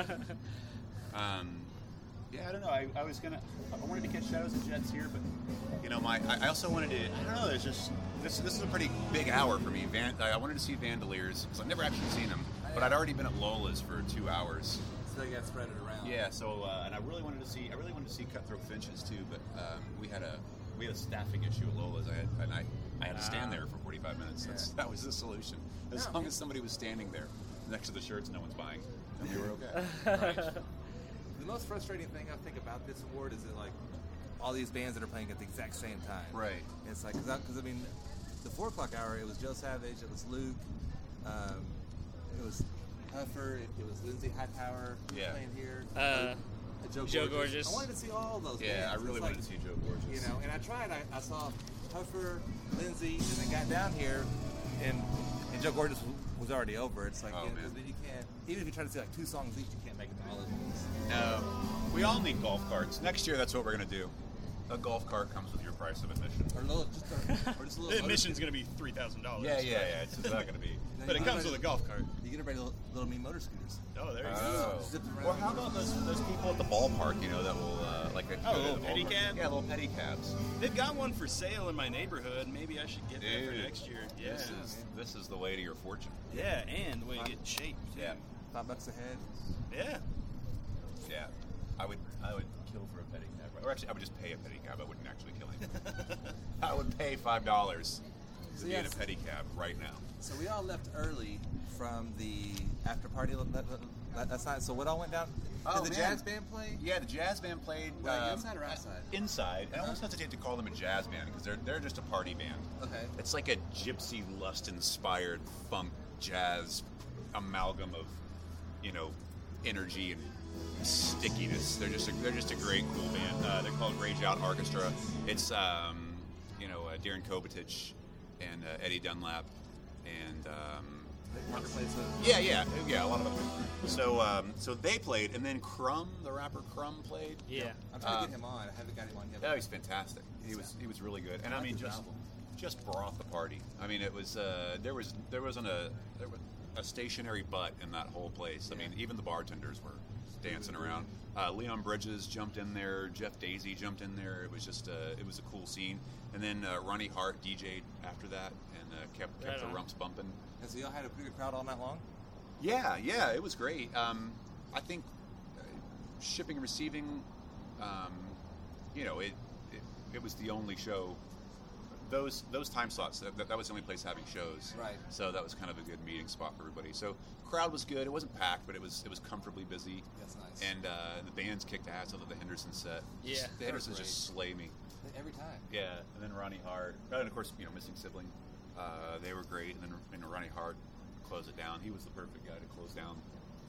um, yeah, I don't know. I, I was gonna, I wanted to catch Shadows and Jets here, but you know, my I I also wanted to. I don't know. There's just this. This is a pretty big hour for me. Van, I wanted to see Vandaliers because I've never actually seen them, but I'd already been at Lola's for two hours. So they got spread it around. Yeah. So uh, and I really wanted to see. I really wanted to see Cutthroat Finches too, but um, we had a we had a staffing issue at Lola's. I had and I I had to stand there for forty-five minutes. That's, that was the solution. As No, long man. as somebody was standing there next to the shirts no one's buying, then we were okay. Right. The most frustrating thing I think about this award is that like all these bands that are playing at the exact same time. Right. And it's like because I, 'cause, I mean, the four o'clock hour it was Joe Savage, it was Luke, um, it was Huffer, it, it was Lindsay Hightower Yeah. playing here. Uh, Joe, Joe Gorgeous. I wanted to see all those. Yeah, bands. I really It's wanted like, to see Joe Gorgeous. You know, and I tried. I, I saw Huffer, Lindsay, and then got down here, and and Joe Gorgeous was already over. It's like, Oh, yeah, man. then you can't. Even if you try to see like two songs each, you can't make it to all of them. No, we all need golf carts. Next year, that's what we're gonna do. A golf cart comes with your price of admission. Or, a little, just a, or just a The little. admission's going to be three thousand dollars. Yeah, yeah, yeah. It's not gonna be. No, But you it get comes with a everybody- golf cart. You get everybody little, little me motor scooters. Oh, there you Oh. go. Zip around. Or how about those those people at the ballpark? You know that will uh, like a, Oh, go to little the pedicab? ballpark. Yeah, little pedicabs. They've got one for sale in my neighborhood. Maybe I should get that for Dude, next year. Yeah. This is this is the way to your fortune. Yeah, and the way you get in shape. too. Yeah. Five bucks a head. Yeah. Yeah, I would I would kill for a pedicab. Or actually, I would just pay a pedicab. I wouldn't actually kill him. I would pay five dollars to So be in a yes. pedicab right now. So we all left early from the after party l- l- l- last night. So what all went down? Oh, Did the man. jazz band play? Yeah, the jazz band played. Like um, inside or outside? Inside. I Uh-huh. almost hesitate to call them a jazz band because they're they're just a party band. Okay. It's like a gypsy lust-inspired funk jazz amalgam of, you know, energy and stickiness. They're just a, they're just a great cool band. Uh, they're called Rage Out Orchestra. It's um, you know uh, Darren Kovacic and uh, Eddie Dunlap and um, Parker plays a- yeah yeah yeah a lot of them. So um, so they played and then Crumb, the rapper Crumb played. Yeah. I'm trying to Uh, get him on. I haven't got him on yet. Oh, he's fantastic. He was he was really good, and I I like mean his just album. just brought the party. I mean, it was uh, there was there wasn't a there was a stationary butt in that whole place. I mean, even the bartenders were dancing around. Uh, Leon Bridges jumped in there. Jeff Daisy jumped in there. It was just uh, it was a cool scene. And then uh, Ronnie Hart D J'd after that and uh, kept kept Right the on. rumps bumping. And so y'all had a pretty good crowd all night long. Yeah, yeah, it was great. Um, I think uh, shipping and receiving, um, you know, it it was the only show. Those those time slots, that, that was the only place having shows. Right. So that was kind of a good meeting spot for everybody. So crowd was good. It wasn't packed, but it was it was comfortably busy. That's nice. And uh, the bands kicked ass over the Henderson set. Yeah. Just- the Hendersons just slay me. Every time. Yeah, and then Ronnie Hart, and of course, you know, Missing Sibling. Uh, they were great, and then you know, Ronnie Hart closed it down. He was the perfect guy to close down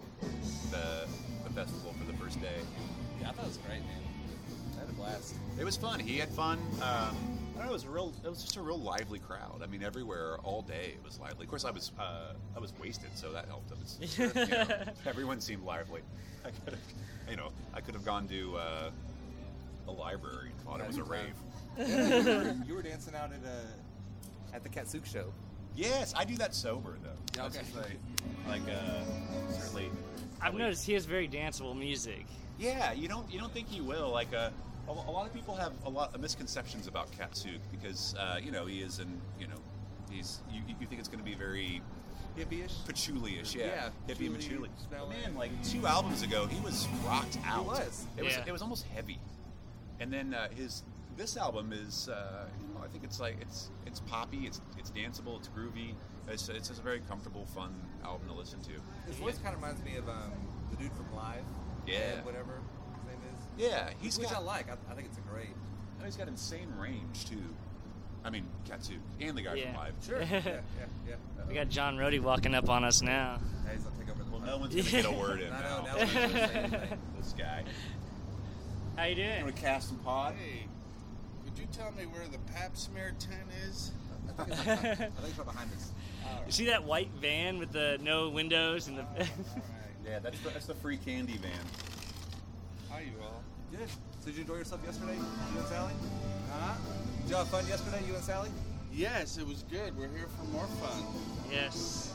the the festival for the first day. Yeah, I thought it was great, man. I had a blast. It was fun. He had fun. Um, I don't know. It was a real. It was just a real lively crowd. I mean, everywhere, all day, it was lively. Of course, I was uh, I was wasted, so that helped. It was, you know, everyone seemed lively. I could have, you know, I could have gone to uh, a library and thought it was a rave. Yeah, you, were, you were dancing out at a at the Katsook show. Yes, I do that sober though. Yeah, okay. That's just like, like uh, certainly. I've probably- noticed he has very danceable music. Yeah, you don't you don't think he will. Like uh, a, a lot of people have a lot of misconceptions about Katsook because uh, you know he is an you know he's you, you think it's going to be very hippie-ish, patchouli-ish, yeah, Yeah, hippie and patchouli, patchouli. But smelling. man, like two albums ago, he was rocked out. He was. It was Yeah. it was almost heavy, and then uh, his this album is uh, you know I think it's like it's it's poppy, it's it's danceable, it's groovy. It's it's just a very comfortable, fun album to listen to. His voice kind of reminds me of um, the dude from Live. Yeah. Ed, whatever his name is. Yeah, he's Which got. I like. I, I think it's a great. Oh, he's got insane range too. I mean, Katsook and the guy Yeah. from Live. Sure. yeah, yeah, yeah. We got John Rhodey walking up on us now. Hey, he's gonna take over the Well, mic. no one's gonna get a word in I now. know. Now one's gonna say anything. This guy. How you You doing? want to cast some pod? Hey, could you tell me where the Pap smear tent is? I think it's, I think it's right behind us. You see that white van with the no windows and the? Yeah, that's the, that's the free candy van. How you all? Good. So did you enjoy yourself yesterday, you and Sally? Huh? Did you have fun yesterday, you and Sally? Yes, it was good. We're here for more fun. Yes.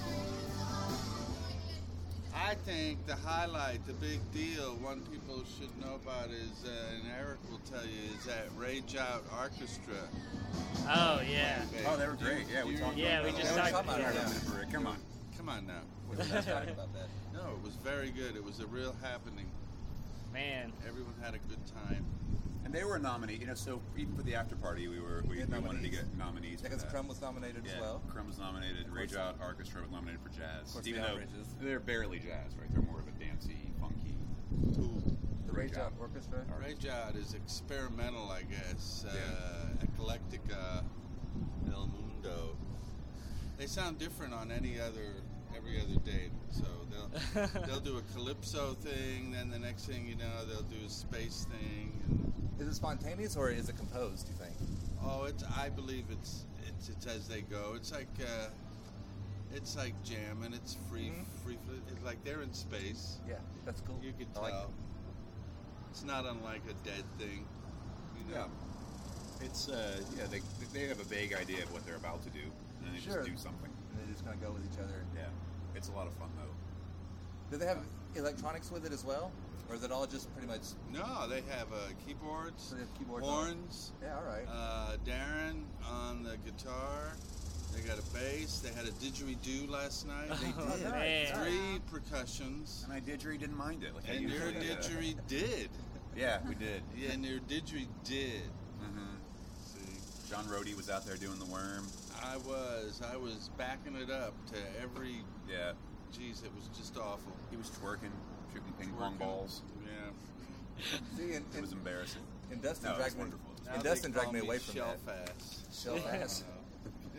I think the highlight, the big deal, one people should know about is, uh, and Eric will tell you, is that Rage Out Orchestra. Oh yeah. Oh, they were great. Yeah, we talked Yeah, about we that. just Yeah, talked we about talked it. about Remember it. Come on. Come on now. We were just talking about that. No, it was very good. It was a real happening. Man. Everyone had a good time. And they were a nominee. You know, so even for the after party, we were we, We had we wanted to nominees. get nominees. Yeah, for because that. Crumb was nominated Yeah, as well. Crumb was nominated. Rage course. Out Orchestra was nominated for jazz. Of course, Even the though Outrages. they're barely jazz, right? They're more of a dancey, funky. Cool. The Rage Out Orchestra. Rage Out is experimental, I guess. Uh, Yeah. Eclectica, El Mundo. They sound different on any other, every other date. So they'll they'll do a calypso thing, then the next thing you know, they'll do a space thing. And, Is it spontaneous or is it composed, do you think? oh, it's I believe it's it's it's as they go. It's like uh, it's like jamming. It's free, Mhm. free. It's like they're in space. Yeah, that's cool. You could I like tell. it. It's not unlike a dead thing. You know. It's uh, yeah, they they have a vague idea of what they're about to do, and then they Sure. just do something. And they just kind of go with each other. Yeah, it's a lot of fun though. Do they have electronics with it as well? Or is it all just pretty much... No, they have uh, keyboards, So they have keyboards on it? horns. Yeah, all right. Uh, Darren on the guitar. They got a bass. They had a didgeridoo last night. They Oh, did. man. Three percussions. And I didgeridoo didn't mind it. Like I And your usually do. didgeridoo did. Yeah, we did. Yeah, and your didgeridoo did. Mm-hmm. See, John Rhodey was out there doing the worm. I was. I was backing it up to every. Yeah, Geez, it was just awful. he was twerking, shooting ping pong Twerking. balls. Yeah. See, and, It was and, embarrassing. and Dustin No, it was dragged me... wonderful. It was Now And they Dustin dragged call me away from shell that. fast. Shell I fast. know.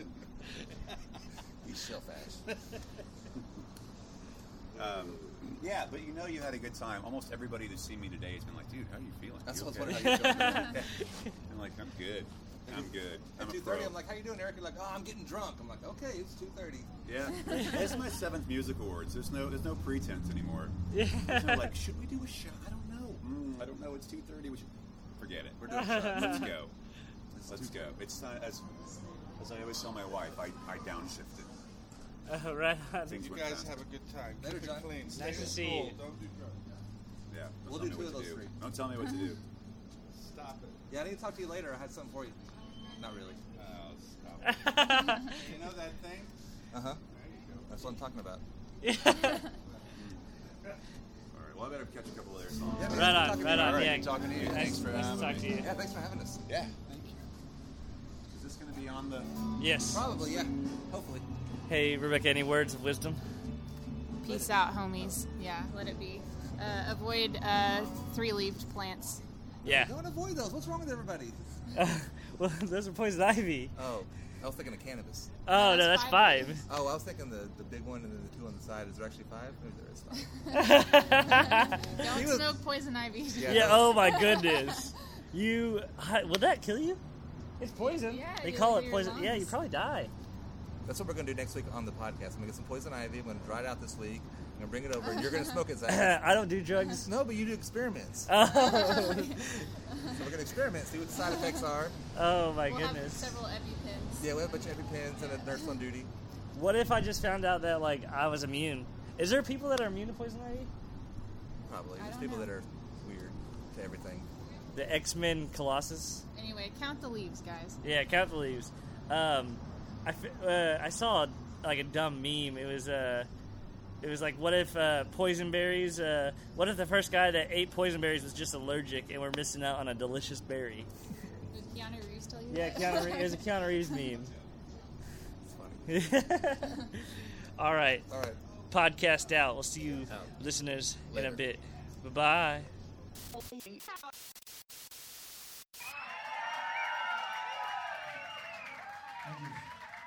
He's shell fast. Um, yeah, but you know you had a good time. Almost everybody that's seen me today has been like, dude, how are you feeling? That's You what's okay?" funny, how you feeling. I'm like, I'm good. I'm good. I'm At a two pro. thirty, I'm like, how you doing, Eric? You're like, oh, I'm getting drunk. I'm like, okay, it's two thirty. Yeah, this is my seventh music awards. There's no, there's no pretense anymore. There's no like, should we do a shot? I don't know. Mm, I don't know. It's two thirty. We should forget it. We're doing shots. Let's go. Let's go. It's time as, as I always tell my wife. I, I downshifted. Oh, right on. Things You went guys fast. have a good time. Later, Keep it John. clean. Nice Stay to in see school. you. Don't do drugs. Yeah. Don't We'll tell do me two what of to those do. three. Don't tell me what to do. Stop it. Yeah, I need to talk to you later. I had something for you. Not really. Oh, stop it. You know that thing? Uh-huh. There you go. That's what I'm talking about. All right. Well, I better catch a couple of their songs. Yeah, man, Right good on, talking to right you. on. All right, Yeah, good talking to you. nice- Thanks for nice to having talk me. to you. Yeah, thanks for having us. Yeah, thank you. Is this going to be on the? Yes. Probably, yeah. Hopefully. Hey, Rebecca, any words of wisdom? Peace out, homies. Yeah, let it be. Uh, avoid uh, three-leaved plants. Yeah. Don't avoid those. What's wrong with everybody? Well, those are poison ivy. Oh, I was thinking of cannabis. Oh, no, that's five. Oh, I was thinking the, the big one and then the two on the side. Is there actually five? Maybe there is five. Don't He was- smoke poison ivy. Yeah, Yeah, no. oh my goodness. You, hi- will that kill you? It's poison. Yeah, They you'll call hear it your poison. Yeah, you lungs. probably die. That's what we're going to do next week on the podcast. I'm going to get some poison ivy. I'm going to dry it out this week. I'm going to bring it over, and you're going to smoke it, Zach. I don't do drugs. No, but you do experiments. Oh. So we're going to experiment, see what the side effects are. Oh my We'll goodness. have several EpiPens. Yeah, we have a bunch of EpiPens and a nurse on duty. What if I just found out that like I was immune? Is there people that are immune to poison ivy? Probably. I There's don't people know. that are weird to everything. The X-Men Colossus. Anyway, count the leaves, guys. Yeah, count the leaves. Um, I, f- uh, I saw like a dumb meme. It was uh, it was like, what if uh, poison berries? Uh, what if the first guy that ate poison berries was just allergic and we're missing out on a delicious berry? Did Keanu Reeves tell you Yeah, that? Keanu. Re- it was a Keanu Reeves meme. It's funny. All right. All right. Podcast out. We'll see you, listeners, in a bit. Bye bye. Thank you.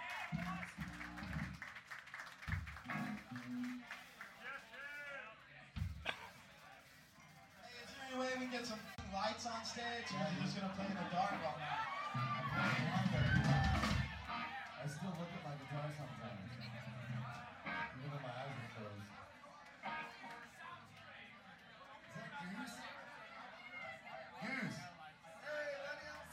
Hey, is there any way we can get some lights on stage, or are you just gonna play in the dark all night? I still look at my guitar sometimes, even though my eyes are closed. Is that Goose? Goose! Hey, let me out.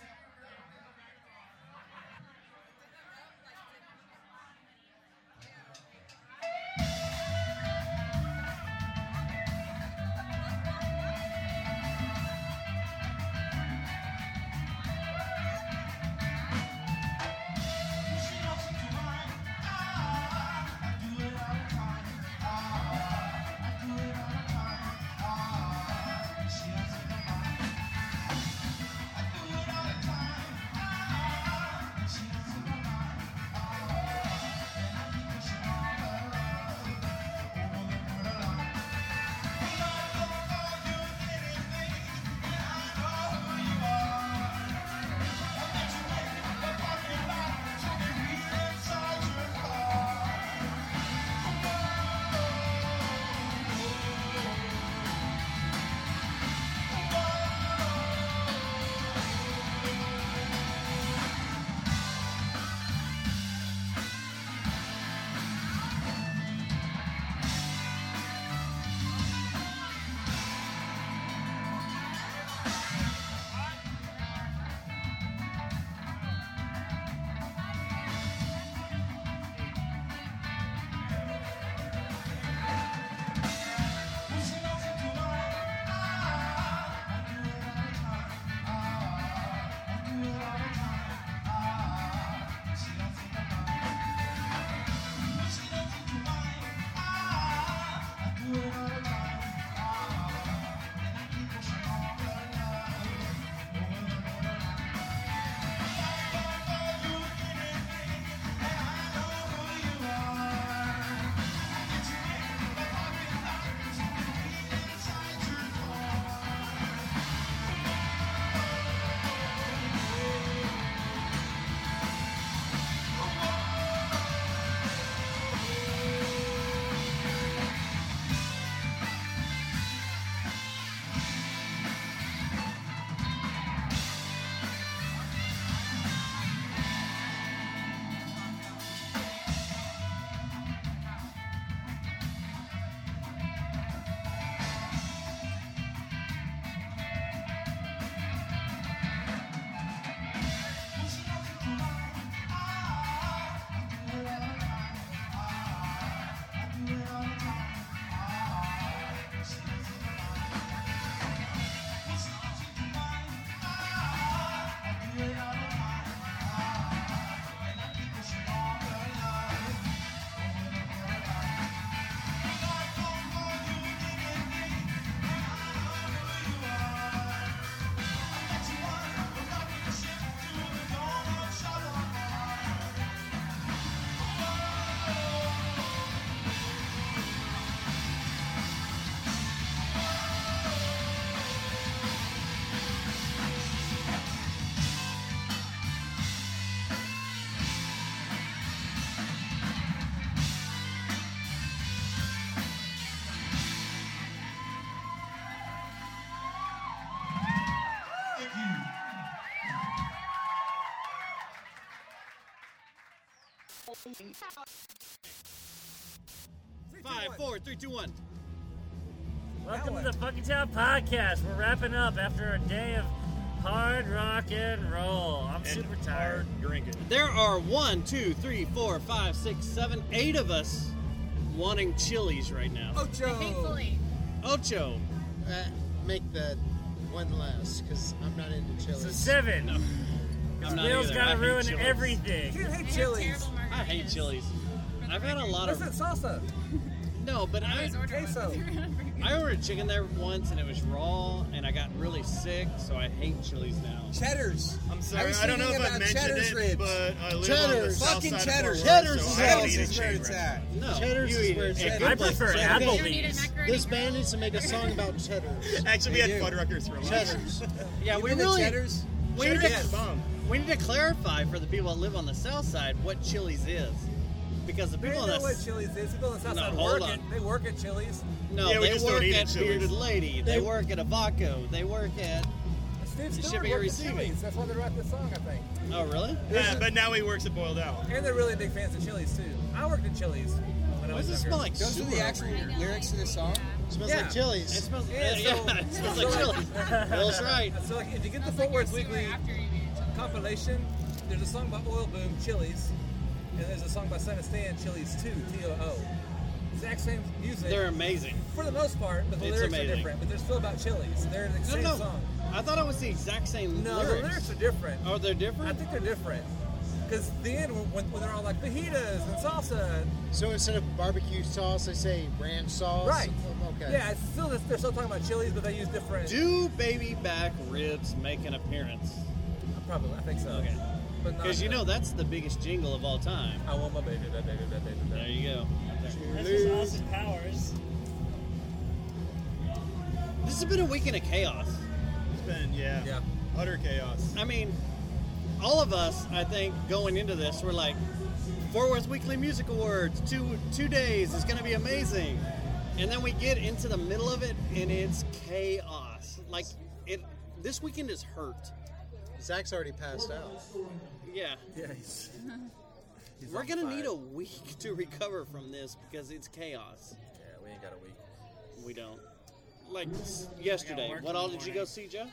Five, four, three, two, one. Welcome to the Funky Town Podcast. We're wrapping up after a day of hard rock and roll. I'm super tired. Drinking. There are one, two, three, four, five, six, seven, eight of us wanting Chili's right now. Ocho. Thankfully. Ocho. Uh, make that one less, because I'm not into chili. So seven. I'm not Bill's either. got I to hate ruin Chili's. everything. You hate Chili's. I hate Chili's. I've had a lot of. What's that salsa? No, but I, Queso. I ordered chicken there once and it was raw and I got really sick, so I hate Chili's now. Cheddars. I'm sorry, was I don't know thinking if I about mentioned Cheddar's it, ribs. but I live Cheddars. on the south Fucking side Cheddars. of Fort Worth, Cheddars so is I don't always eat is a where chain it's restaurant. at. No, Cheddars you is eat where it. it's At at. good I prefer places. Applebee's. This band needs to make a song about cheddars. Actually, we They had do. Fuddruckers for a while. Cheddars. Yeah, You we been to really. Cheddars? We need, Cheddars is to, bomb. we need to clarify for the people that live on the south side what Chili's is. Because the They people know on the what Chili's is. People on the south No, side hold work on. at, they work at Chili's. No, Yeah, we they just don't work eat at at Chili's. Bearded Lady. They, They- work at Avaco. They work at. Steve The Stewart shipping and worked at receiving. Chili's. That's why they wrote this song, I think. Oh, really? Yeah, but now he works at Boiled Out. And they're really big fans of Chili's, too. I worked at Chili's when I Why was does it younger. smell like Those sewer are the over actual here? lyrics to the song. Smells Yeah. like It Chili's. smells, Yeah, yeah, so- yeah, it smells like so- Chili's. Bill's right. So like, if you get the Fort Worth Weekly compilation, there's a song by Oil Boom, Chili's, and there's a song by Son of Stan, Chili's two, T O O. Exact same music. They're amazing. For the most part, but the It's lyrics amazing. are different. But they're still about Chili's. They're the No, same no. song. I thought it was the exact same No, lyrics. the lyrics are different. Oh, they're different? I think they're different. Because the end, when, when they're all like fajitas and salsa. So instead of barbecue sauce, they say ranch sauce. Right. Okay. Yeah, it's still they're still talking about Chili's, but they use different. Do baby back ribs make an appearance? Probably, I think so. Okay. But not Because you the- know that's the biggest jingle of all time. I want my baby, that baby, that baby. That. There you go. This is Austin Powers. This has been a weekend of chaos. It's been, yeah, Yeah. utter chaos. I mean, all of us, I think, going into this, we're like, Fort Worth Weekly Music Awards, two two days, it's going to be amazing. And then we get into the middle of it, and it's chaos. Like, it. This weekend is hurt. Zach's already passed out. Yeah. Yeah, he's, he's We're on going to fire. need a week to recover from this because it's chaos. Yeah, we ain't got a week. We don't. Like s- yesterday. work What in all the did you morning. go see, Joe?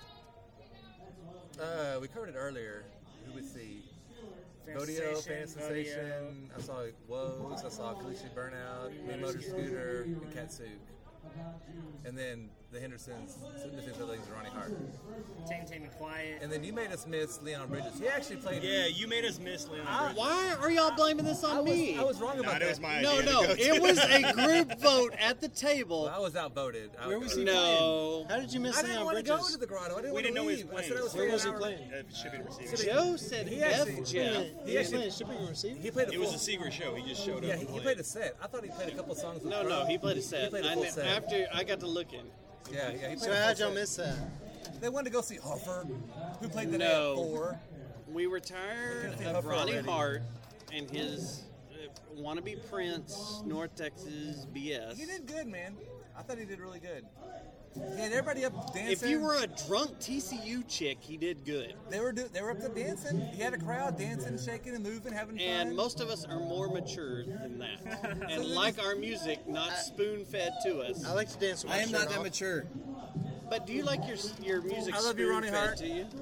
Uh, we covered it earlier. Who would see? Fancy Rodeo, Station, Fancy Station. I saw Woes. I saw Kalishi Burnout, Me Motor Scooter, and Katsuk. And then the Hendersons, Significant Buildings, and Ronnie Hart. Tame, Tame, and Quiet. And then you made us miss Leon Bridges. He actually played. Yeah, you made us miss Leon I- Bridges. Why are y'all blaming this on I was, me? I was wrong about Nah, that. it was my no, idea no. to go to. It was a group vote at the table. Well, I was outvoted. I Where was he No. How did you miss I didn't Leon want to Bridges? go to the grotto. I didn't We want didn't to know he was leave. I playing. said I was Where staying was he an hour- playing? At shipping and receiving. Joe said He F actually- Jeff. He He was actually- playing shipping and receiving? He played a It full. was a secret show. He just showed up. Yeah, and he, he played. played a set. I thought he played a couple songs. With No, Pro. no, he played a set. He played a I full kn- set. After I got to looking. Yeah, yeah. He played So a full how'd y'all set. miss that? They wanted to go see Hoffer, who played the No. at four. We were tired Couldn't see of Huffer Ronnie already. Hart and his uh, wannabe Prince, North Texas B S. He did good, man. I thought he did really good. He had everybody up dancing. If you were a drunk T C U chick, he did good. they were do, they were up there dancing. He had a crowd dancing, shaking, and moving, having fun. And most of us are more mature than that. And like our music not spoon fed to us. I like to dance with my I am shirt not that off. mature. But do you like your your music I love you, spoon Ronnie fed Hart. to you?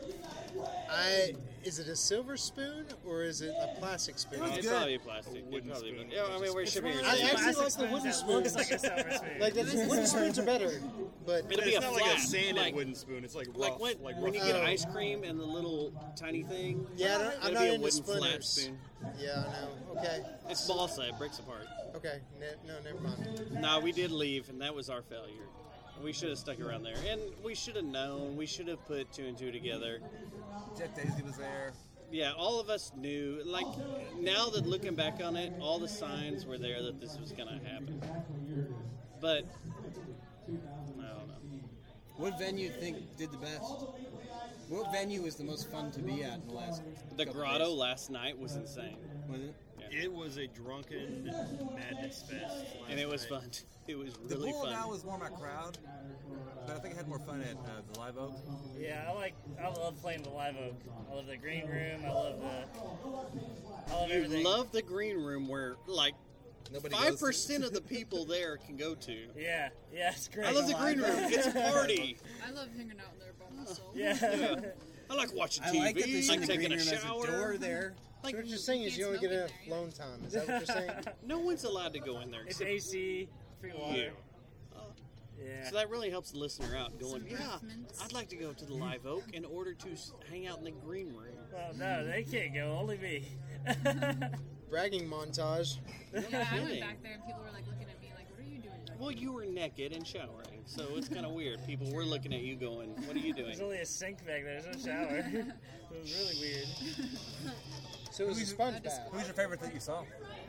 I is it a silver spoon or is it a plastic spoon? It was It's good. probably plastic. It Wooden probably, spoon. yeah, I mean, we're shipping. I actually Plastic like the spoons wooden that spoons. looks like a silver spoon. Like the wooden spoons are better, but It'll But be it's a not flat, like a sanded like- wooden spoon. It's like rough. Like when, like when you rough. get Oh. ice cream and the little tiny thing. yeah, I don't, I'm it'll not be a into wooden flat splinters. spoon. Yeah, I know. Okay, It's balsa. It breaks apart. okay. Ne- no, never mind. No, we did leave, and that was our failure. We should have stuck around there, and we should have known. We should have put two and two together. Jeff Daisy was there. Yeah, all of us knew. Like now that looking back on it, all the signs were there that this was going to happen. But I don't know. What venue do you think did the best? What venue was the most fun to be at in the last? The couple grotto days? last night was insane. Was it? It was a drunken madness fest. And it was last fun. night. It was The really pool fun. now was more my crowd. but I think I had more fun at uh, the Live Oak. Yeah, I like. I love playing the Live Oak. I love the green room. I love the. I love You everything. love the green room where like Nobody five goes to- percent of the people there can go to. Yeah, yeah, it's great. I love the green room. It's a party. I love hanging out there by myself. Yeah. I like watching I T V. like that there's like in the taking green a room there's shower. a door there. Like, So what you're saying is you only get enough alone time. Is that what you're saying? no one's allowed to go in there. It's except A C, free water. you. Yeah. So that really helps the listener out. Going, Some yeah, refreshments. I'd like to go to the Live Oak in order to s- hang out in the green room. Well, no, they can't go. Only me. Bragging montage. Yeah, I went kidding. back there and people were like looking at me like, "What are you doing back Well, you were naked and showering, so it's kind of weird. People were looking at you going, what are you doing? There's only a sink back there. There's no shower. It was really weird. So it was a sponge bath. Who's your favorite that you saw?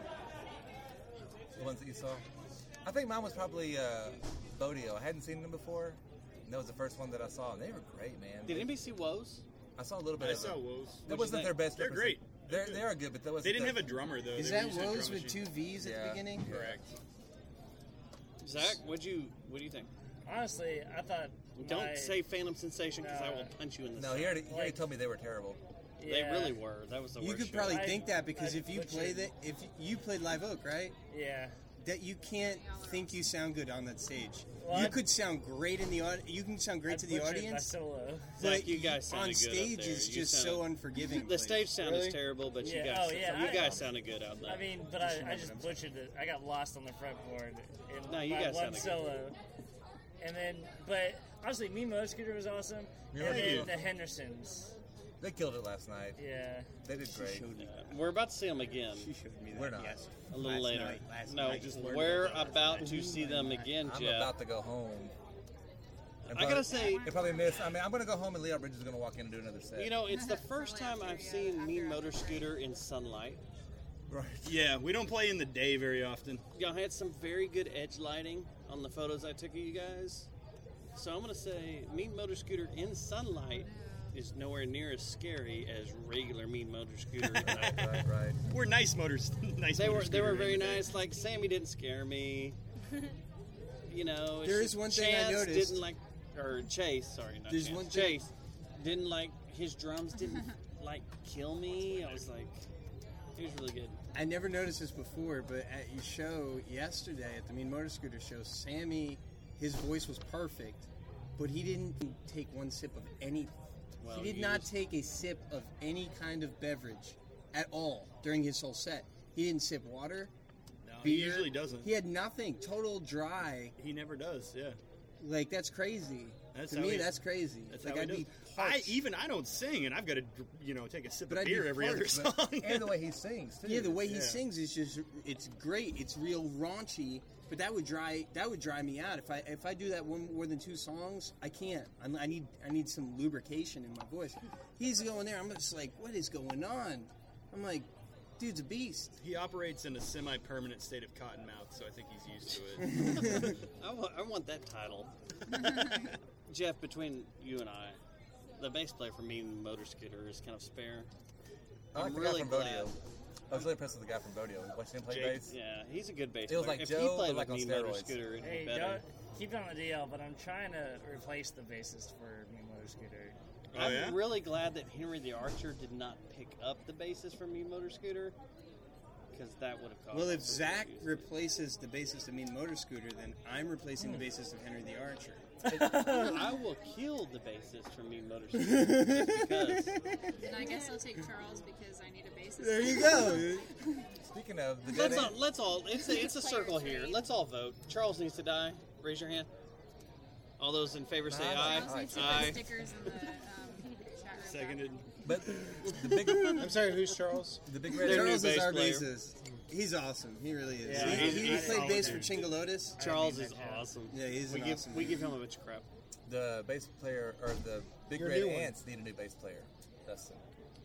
The ones that you saw? I think mine was probably uh, Bodio. I hadn't seen them before. And that was the first one that I saw, and they were great, man. Did anybody see Woes? I saw a little bit I of saw it. Woes. That What'd wasn't you their think? best. They're represent- great. They're they are good, but that wasn't. They didn't their- have a drummer though. Is They were that using a Woes drum with machine. two V's at Yeah. the beginning? Correct. Zach, what'd you, what do you think? Honestly, I thought. Don't my- say Phantom Sensation because I No. will punch you in the No, side. he already, he already Like- told me they were terrible. They Yeah. really were. That was the You worst could show. probably I- think that because I if you butchered- play that, if you played Live Oak, right? Yeah. That you can't think you sound good on that stage. Well, you I- could sound great in the audience. You can sound great I to the butchered my audience, solo. Zach, but you guys sounded on good stage up there. is You just sounded- so unforgiving. The stage sound Really? is terrible, but you Yeah, guys, oh, yeah, you I- guys sounded good out there. I mean, but I, I just butchered it. I got lost on the fretboard in No, you my guys one sounded good. solo. And then, but honestly, Me Motor Scooter was awesome. Yeah, and they then did. the Hendersons. They killed it last night. Yeah. They did great. Yeah. We're about to see them again. She showed me that. We're not. Yes. A little Last later. night, last no, night. Just learned we're about that about last to night. see them again, I'm Jeff. about to go home. And I gotta probably- say- they probably miss. I mean, I'm gonna go home and Leo Bridges is gonna walk in and do another set. You know, it's the first time I've seen Mean Motor Scooter in sunlight. right? Yeah, we don't play in the day very often. Y'all had some very good edge lighting on the photos I took of you guys. So I'm gonna say Mean Motor Scooter in sunlight is nowhere near as scary as regular Mean Motor Scooter. right, right, right. We're nice motors. nice. They motor were they were scooter very in the day. nice. Like Sammy didn't scare me. You know, it's There just is one thing I Chance noticed. Didn't like, or Chase. Sorry, not There's Chance. one thing- Chase didn't like his drums. Didn't like kill me. I was like, he was really good. I never noticed this before, but at your show yesterday, at the Mean Motor Scooter show, Sammy, his voice was perfect, but he didn't take one sip of any. Well, he did you not just- take a sip of any kind of beverage at all during his whole set. He didn't sip water. No, he beer. usually doesn't. He had nothing. Total dry. He never does. Yeah. Like that's crazy. That's to how me, he- that's crazy. That's like how I'd he be does. I parched. even I don't sing, and I've got to you know take a sip But of I'd be beer every other parched, song. But- and the way he sings too. Yeah, the way he Yeah. sings is just it's great. It's real raunchy, but that would dry that would dry me out if I if I do that one more than two songs. I can't. I'm, I need I need some lubrication in my voice. He's going there. I'm just like, what is going on? I'm like, dude's a beast. He operates in a semi-permanent state of cotton mouth, so I think he's used to it. I want, I want that title. Jeff, between you and I, the bass player for Mean Motor Scooter is kind of spare. I like I'm the really guy from glad. Bodio. I was really impressed with the guy from Bodio. Watching him play Jake. bass. Yeah, he's a good bass It was player. like if Joe, he but played like with on Mean Motor steroids. Scooter, it'd Hey, be better. don't keep it on the D L, but I'm trying to replace the bassist for Me Motor Scooter. Oh, I'm yeah? really glad that Henry the Archer did not pick up the bassist from Mean Motor Scooter, because that would have caused. Well, if some Zach issues. replaces the bassist of Mean Motor Scooter, then I'm replacing the bassist of Henry the Archer. I will kill the bassist from Mean Motor Scooter just because. And I guess I'll take Charles because I need a bassist. There you go. Speaking of the dead Let's all, end, let's all. It's a, it's a circle here. Let's all vote. Charles needs to die. Raise your hand. All those in favor say aye. Charles needs to Aye. put stickers in the um, chat room. Seconded. but the big, I'm sorry, who's Charles? the big red. Their new Charles is bass our player. bassist. He's awesome. He really is. Yeah, he he's- he he's played solid, bass for dude. Chingalotus. Charles I is mean, that, awesome. Yeah, he's we an give awesome we dude. give him a bunch of crap. The bass player or the big Your red new one. ants need a new bass player. Dustin.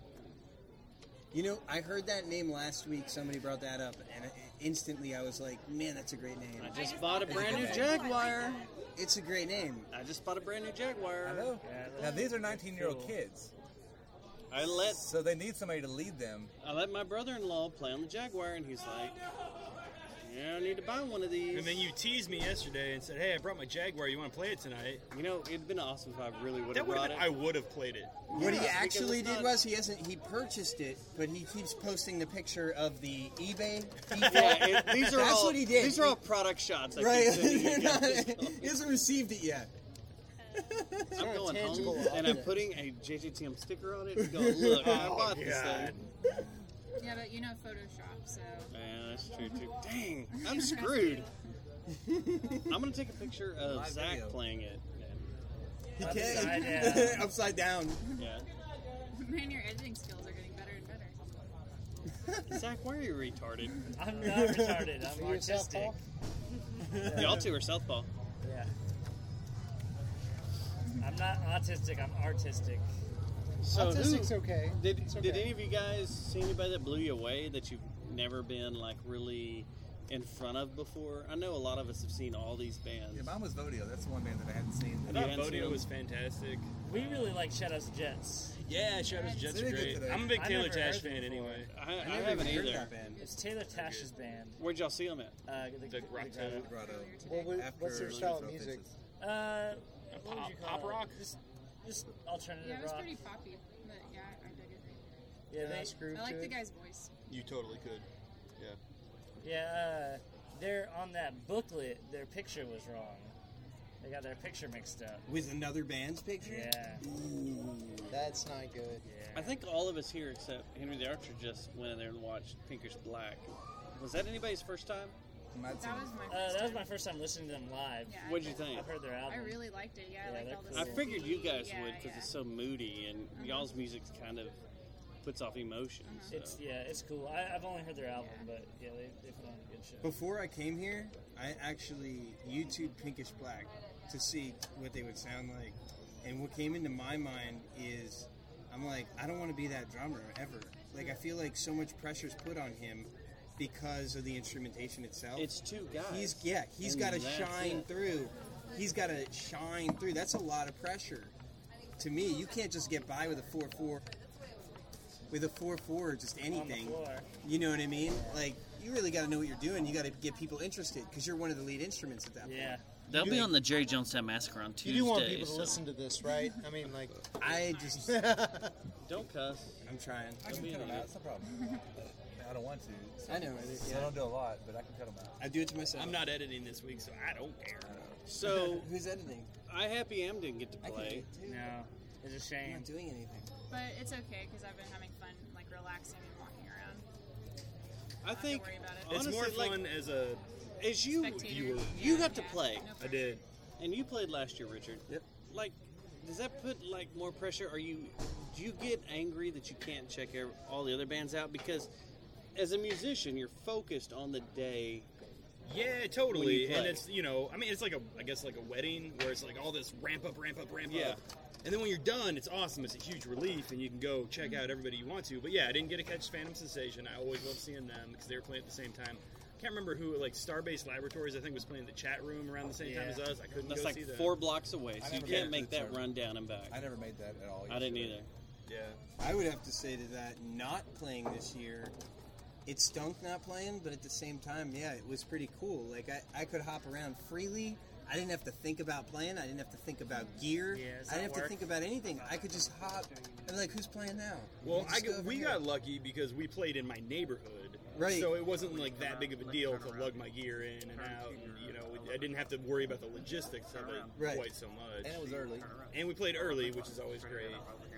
You know, I heard that name last week. Somebody brought that up, and instantly I was like, "Man, that's a great name." I just bought a brand new Jaguar. It's a great name. I just bought a brand new Jaguar. I know. Yeah, Now these are nineteen-year-old cool. kids, I let so they need somebody to lead them. I let my brother-in-law play on the Jaguar, and he's like, Yeah, I need to buy one of these. And then you teased me yesterday and said, "Hey, I brought my Jaguar. You want to play it tonight?" You know, it'd been awesome if I really would That have would've brought been- it. I would have played it. What Yeah, he because actually it's did not- was he hasn't he purchased it, but he keeps posting the picture of the eBay. Yeah, it- these are That's all what he did. These are all product shots. I right. keep sending you They're guys. not- he hasn't received it yet. I'm going tangible home and I'm object. putting a J J T M sticker on it and going, look, I Oh, bought this God. thing. Yeah, but you know Photoshop, so. Yeah, that's true too. Dang, I'm screwed. I'm gonna take a picture of Live Zach video. playing it. He Upside can. down. Upside down. Yeah. Man, your editing skills are getting better and better. Zach, why are you retarded? I'm not retarded. I'm Are you a artistic. southpaw? Y'all two are southpaw. Yeah. I'm not autistic. I'm artistic. So Autistic's who, okay. Did It's Did okay. any of you guys see anybody that blew you away that you've never been like really in front of before? I know a lot of us have seen all these bands. Yeah, mine was Vodio. That's the one band that I hadn't seen. I That thought hadn't seen Vodio them? was fantastic. We really like Shadows Jets. Yeah, Shadows Jets They are did good great. today. I'm a big I Taylor never Tash heard them fan before. anyway. I, I, never haven't even heard either. that band. It's Taylor Tash's band. Where'd y'all see them at? Uh, the, The Grotto. Grotto. Grotto. Well, what- After what's their style of Lethal music? Fences. Uh, what Pop- would you call pop it? rock? Just, just alternative Yeah, it was rock. pretty poppy, but yeah, I dig it. Yeah, Can I they, ask Groove I like to the it? guy's voice. You totally could. Yeah. yeah. Uh, they're on that booklet. Their picture was wrong. They got their picture mixed up. With another band's picture? Yeah. That's not good. I think all of us here except Henry the Archer just went in there and watched Pinker's Black. Was that anybody's first time? That was my Uh, first that was time. my first time listening to them live. Yeah, I What'd you did. think? I've heard their album. I really liked it. Yeah, I Yeah, liked they're all the cool. I soul figured you beat. guys yeah, would because yeah. it's so moody and Uh-huh. y'all's music kind of puts off emotion. Uh-huh. So. It's yeah, it's cool. I, I've only heard their album, but yeah, they they put on a good show. Before I came here, I actually YouTubed Pinkish Black to see what they would sound like. And what came into my mind is, I'm like, I don't want to be that drummer ever. Like, I feel like so much pressure's put on him because of the instrumentation itself. It's two guys. He's yeah, he's And got to that's shine it. through. He's got to shine through. That's a lot of pressure. To me, you can't just get by with a four four. With a four four or just anything. floor. You know what I mean? Like, you really got to know what you're doing. You got to get people interested because you're one of the lead instruments at that point. Yeah. They'll You be do- on the Jerry Jonestown Massacre on Tuesday. You do want people to so- listen to this, right? I mean, like, I just Don't cuss. I'm trying. I can cut them out. It's no problem. I don't want to. So I know. So I don't do a lot, but I can cut them out. I do it to myself. I'm not editing this week, so I don't care. So Who's editing? I Happy Am didn't get to I can play. do it too. No, it's a I'm shame. not doing anything. But it's okay because I've been having fun, like relaxing and walking around. I think worry about it. It's honestly, more like, fun as a as you Spectator. viewer. you Yeah, got to yeah. play, No I pressure. did. and you played last year, Richard. Yep. Like, does that put like more pressure? Are you do you get angry that you can't check ev- all the other bands out because as a musician you're focused on the day? Yeah, When you totally. And play. it's, you know, I mean, it's like a, I guess like a wedding where it's like all this ramp up, ramp up, ramp Yeah. up. And then when you're done, it's awesome. It's a huge relief, and you can go check out everybody you want to. But yeah, I didn't get to catch Phantom Sensation. I always love seeing them because they were playing at the same time. I can't remember who, like Starbase Laboratories, I think, was playing the chat room around the same time as Yeah. us. I couldn't That's go like see them. four blocks away, so I you never can't made it make to the that show. run down and back. I never made that at all. I didn't yesterday. either. Yeah. I would have to say to that, not playing this year, it stunk not playing, but at the same time, yeah, it was pretty cool. Like, I, I could hop around freely. I didn't have to think about playing. I didn't have to think about gear. Yeah, it's I didn't not have work. to think about anything. I could just hop and like, who's playing now? Well, Let's I go got, over we here. got lucky because we played in my neighborhood. Right. So it wasn't like that big of a deal to lug my gear in and out. And, you know, I didn't have to worry about the logistics of it Right. quite so much. And it was early. And we played early, which is always great.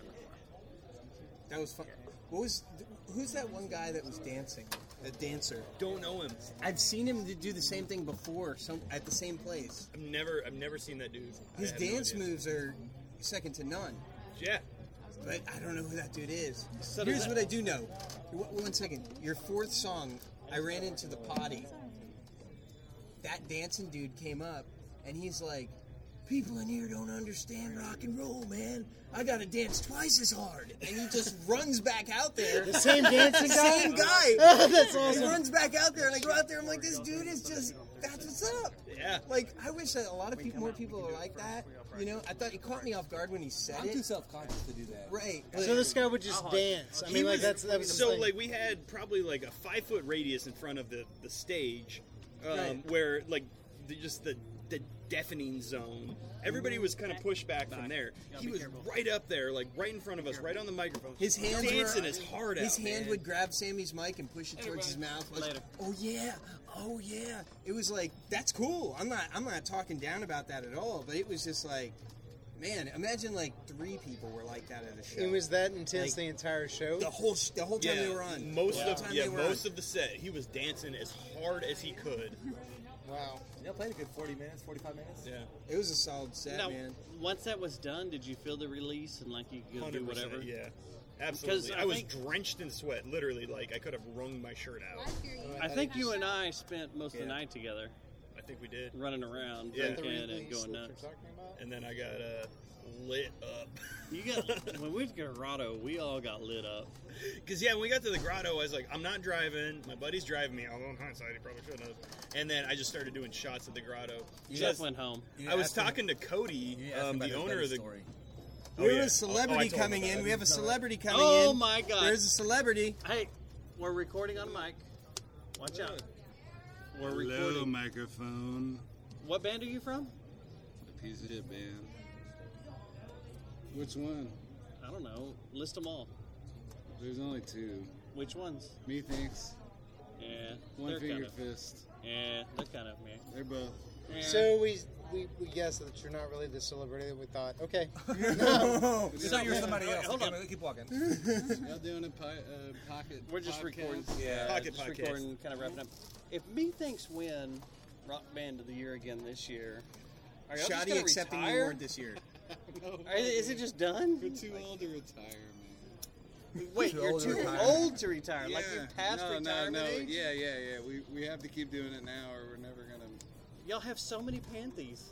That was fun. What was? Who's that one guy that was dancing? The dancer. Don't know him. I've seen him do the same thing before, some at the same place. I've never, I've never seen that dude. I His have no dance idea. moves are second to none. Yeah. But I don't know who that dude is. So does Here's that- what I do know. W- One second. Your fourth song, I ran into the potty. That dancing dude came up, and he's like, "People in here don't understand rock and roll, man. I gotta dance twice as hard." And he just runs back out there. The same dancing guy? Same guy. That's awesome. He runs back out there, and I go out there. I'm like, this dude is just. That's what's up. Yeah. Like, I wish that a lot of people, more people are like that. You know, I thought it caught me off guard when he said I'm it. too self-conscious to do that. Right. So this guy would just dance. I He mean, like was- that's that was the so thing. like we had probably like a five foot radius in front of the the stage, um, Right. where like the, just the the deafening zone. Everybody was kind of pushed back from there. Gotta He be was careful. right up there, like right in front of us, right on the microphone. His hands dancing were, his heart His out. hand man. would grab Sammy's mic and push it towards his mouth. Like, Later. oh yeah, oh yeah. It was like that's cool. I'm not I'm not talking down about that at all. But it was just like, man, imagine like three people were like that at a show. It was that intense Like, the entire show. the whole sh- the whole time yeah, they were on. Most The whole of time yeah, they were most on. of the set, he was dancing as hard as he could. Wow. Y'all played a good forty minutes, forty-five minutes. Yeah. It was a solid set, Now, man. once that was done, did you feel the release and like you could go do one hundred percent, whatever? Yeah, absolutely. Because I, I was think- drenched in sweat, literally. Like I could have wrung my shirt out. I think you and I spent most of the Yeah. night together. I think we did. Running around, Yeah. drinking, and going nuts. And then I got uh, lit up. You got when we went to Grotto, we all got lit up. Because yeah, when we got to the grotto, I was like, I'm not driving. My buddy's driving me. Although in hindsight, he probably shouldn't have. And then I just started doing shots at the grotto. You So I just was- went home. I was talking to Cody, um, the owner of the. We have yeah. a celebrity Oh, I told him coming about in. that. We have a celebrity coming Oh in. my God! There's a celebrity. Hey, we're recording on mic. Watch out. We're Hello, recording. microphone. What band are you from? A piece of shit band. Which one? I don't know. List them all. There's only two. Which ones? Methinks. Yeah. One they're Finger kind of, Fist. Yeah, they're kind of me. They're both. Yeah. So we, we we guessed that you're not really the celebrity that we thought. Okay. No. You thought you were somebody else. Hold Okay, on. keep walking. Y'all doing a pi- uh, pocket? We're just podcast? recording. Yeah, Pocket just podcast. recording, kind of wrapping up. If Methinks win Rock Band of the Year again this year, are y'all just Shoddy gonna accepting the retire? award this year. No, Are- Is it just done? We're too old to retire, man. Wait, Too you're old to too retire. old to retire. Like Yeah. you're past no, retirement no, no. age. Yeah, yeah, yeah. We we have to keep doing it now, or we're never gonna. Y'all have so many Panthees.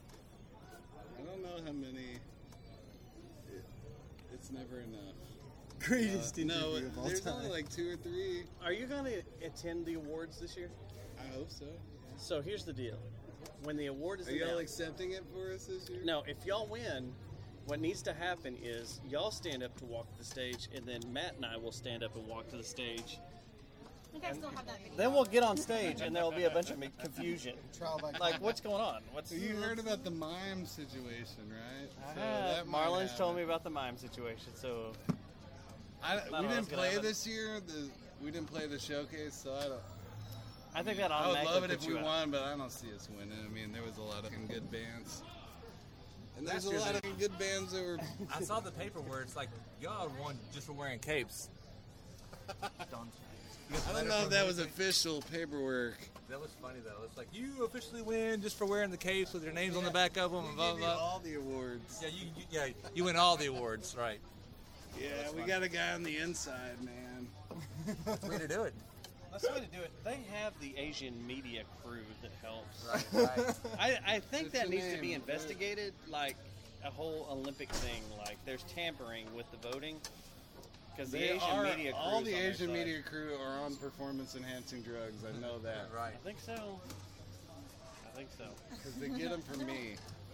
I don't know how many. It, it's never enough. Greatest Uh, no, interview of all there's time. only like two or three. Are you going to attend the awards this year? I hope so. So here's the deal: when the award is Are y'all announced, accepting it for us this year? no, if y'all win, what needs to happen is y'all stand up to walk to the stage, and then Matt and I will stand up and walk to the stage. I think I still have that video. Then we'll get on stage, and there will be a bunch of confusion. Like, what's going on? What's You heard about the mime situation, right? I So have. that might Marlon's told me happen. about the mime situation, so I, don't know we what's didn't gonna play happen. this year. The we didn't play the showcase, so I don't. I think that I would automatically love it if puts we you out. won, but I don't see us winning. I mean, there was a lot of good bands, and there's Last a year lot they- of good bands that were. I saw the paper where it's like y'all won just for wearing capes. I don't know if that was official paperwork. That was funny though. It's like you officially win just for wearing the capes with your names on the back of them. And blah Give you blah. blah. all the awards. Yeah, you, you yeah you win all the awards, right? Yeah, That's we fun. got a guy on the inside, man. That's the way to do it. That's the way to do it. They have the Asian media crew that helps. Right, right. I, I think What's that your needs to be name? investigated, like a whole Olympic thing. Like there's tampering with the voting because the They Asian are, media crew. all the Asian media crew are on performance-enhancing drugs. I know that. Right. I think so. I think so. Because they get them from me.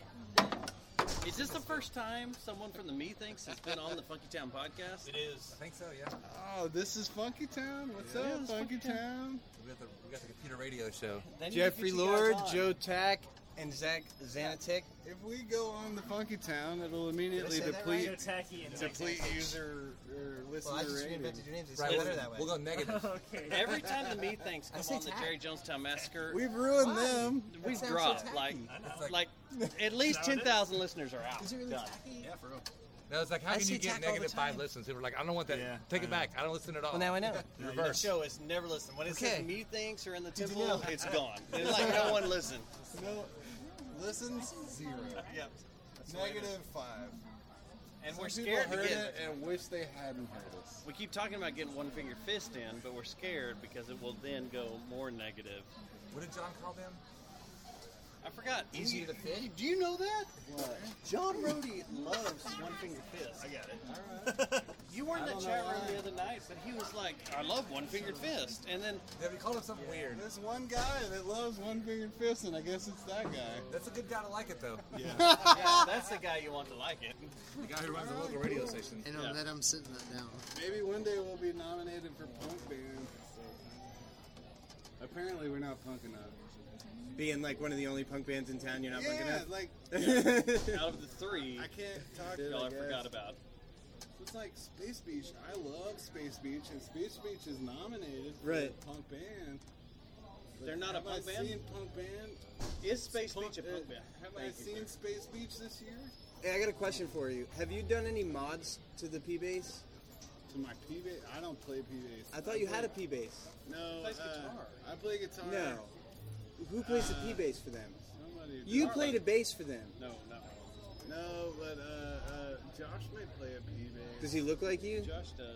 Is this the first time someone from the Methinks has been on the Funky Town podcast? It is. I think so. Yeah. Oh, this is Funky Town. What's Yeah, up, it's Funky Funky Town? Town. We got the we got the computer radio show. They need to Jeffrey get you guys Lord, on. Joe Tack, and Zach Zanatic. If we go on the Funky Town, it'll immediately Did I say that deplete right? Joe Tacky and Zach deplete Zanatic. user or listener Well, I just rating. reinvented your names. It's Right, better we'll, that way. we'll go negative. Okay. Every time the Methinks I come say on the tack. Jerry Jonestown Massacre, We've ruined Why? them. That we've sounds so dropped tacky. like, It's like at least ten thousand listeners are out. Is it really Done. tacky? Yeah, for real. No, it's like how I can see you get tack all the negative five time. listens? People are like, I don't want that. Yeah, Take I it know. back. I don't listen at all. Well, now I know. No, the Reverse. show is never listened. When it Okay. says Methinks or in the Good to temple, know. it's gone. It's like no one listened. No, listens zero. Yep. Negative five. And Some we're people scared to heard get. it and wish they hadn't heard us. We keep talking about getting one finger fist in, but we're scared because it will then go more negative. What did John call them? I forgot. Easier to fit? Do you know that? What? John Brody loves one finger fist. I got it. Alright. You were in I that don't chat know room why. the other night, but he was like, "I love one fingered fist," and then Yeah, we called him something weird. There's one guy that loves one fingered fist, and I guess it's that guy. That's a good guy to like it though. yeah, yeah, that's the guy you want to like it. The guy who runs the local radio station. And on that, I'm sitting that down. Maybe one day we'll be nominated for punk band. Apparently, we're not punk enough. Being like one of the only punk bands in town, you're not punk Yeah, enough. like Out of the three, I can't talk. y'all I I guess. forgot about. It's like Space Beach. I love Space Beach, and Space Beach is nominated for Right. a punk band. But They're not a have punk I band? Seen punk band? Is Space Punk- Beach a punk uh, band? Have Thank I you, seen sir. Space Beach this year? Hey, I got a question for you. Have you done any mods to the P bass? To my P bass? I don't play P bass. I thought you had a P bass. No, Plays uh, guitar. I play guitar. No. Who plays the Uh, P bass for them? Somebody You does. played a bass for them. No, no. No, but uh, uh, Josh may play a P bass. Does he look like you? Josh does.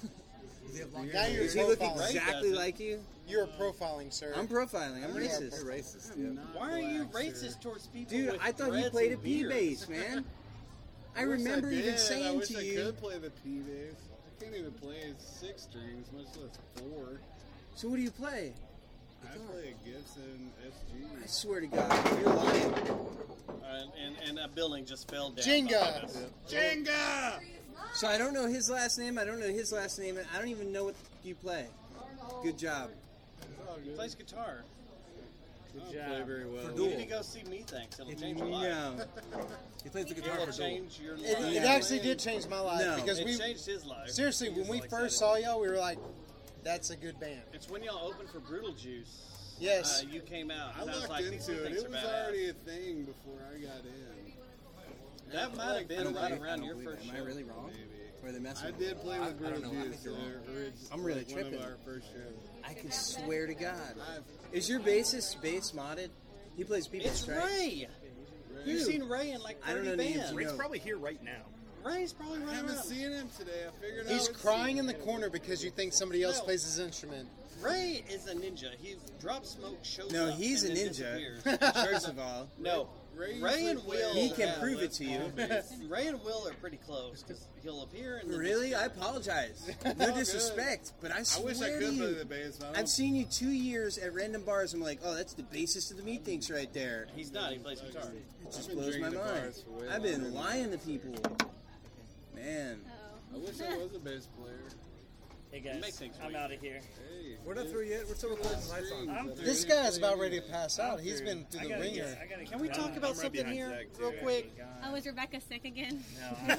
Now you're Does he look profiling. exactly like you? You're profiling, sir. I'm profiling. I'm You are racist. pro- Racist. I'm Yeah. not Why are you black, racist sir. towards people Dude, with I thought you dreads played a and P beards? bass, man. I wish remember did. even I saying wish to I you. could play the P bass. I can't even play six strings, much less four. So what do you play? I play a Gibson S G. I swear to God, you're lying. Uh, and, and a building just fell down. Jenga. behind us. Jenga! So I don't know his last name. I don't know his last name. I don't even know what you play. Good job. He plays guitar. I don't play very well. You need to go see Me Thanks. It'll change your life. No. He plays the guitar It'll for Duel. change your life. It, it actually did change my life No. because It we changed his life. seriously He when was we all first excited. saw y'all, we were like, "That's a good band." It's when y'all opened for Brutal Juice. Yes. Uh, you came out. I And I, was looked like, these into Me it. Thanks It are was badass. already a thing before I got in. That might have I been don't right believe- I around don't your believe it. first Am show. I really wrong? Or are they messing I with did me? play I- with I don't Brutal know. I Juice. think you're uh, wrong. orig- I'm really like tripping. One of our first shows. I can swear to God. I've- Is your bassist bass modded? He plays P bass, It's right? Ray. You've Who? seen Ray in like I don't thirty know names, bands. you Ray's know. probably here right now. Ray's probably I running haven't around. seen him today. I figured He's I would crying see in the him. corner because you think somebody else No. plays his instrument. Ray is a ninja. He drops smoke, shows No, up, he's a and then ninja. disappears. First of all, No, Ray Ray, usually and Will. he can have prove it left to you. on base. Ray and Will are pretty close because he'll appear and then Really? I disappear. apologize. No good. disrespect, but I I swear wish I to could you, play the bass. but I I've don't- seen you two years at random bars. I'm like, oh, that's the bassist of the Meat Thinks right there. He's not. He plays guitar. It I've just been blows my drinking at mind. bars for way I've been longer than lying to people. Man. I wish I was a bass player. Hey It guys, makes things I'm weird. out of here. Hey, We're not through yet. We're still recording the lights on. I'm through. This guy's about ready to pass out. I'm He's through. been through I the gotta ringer. get- I gotta Can we get talk done. about I'm right something behind here Zach, real too. quick? Oh, is Rebecca sick again? No,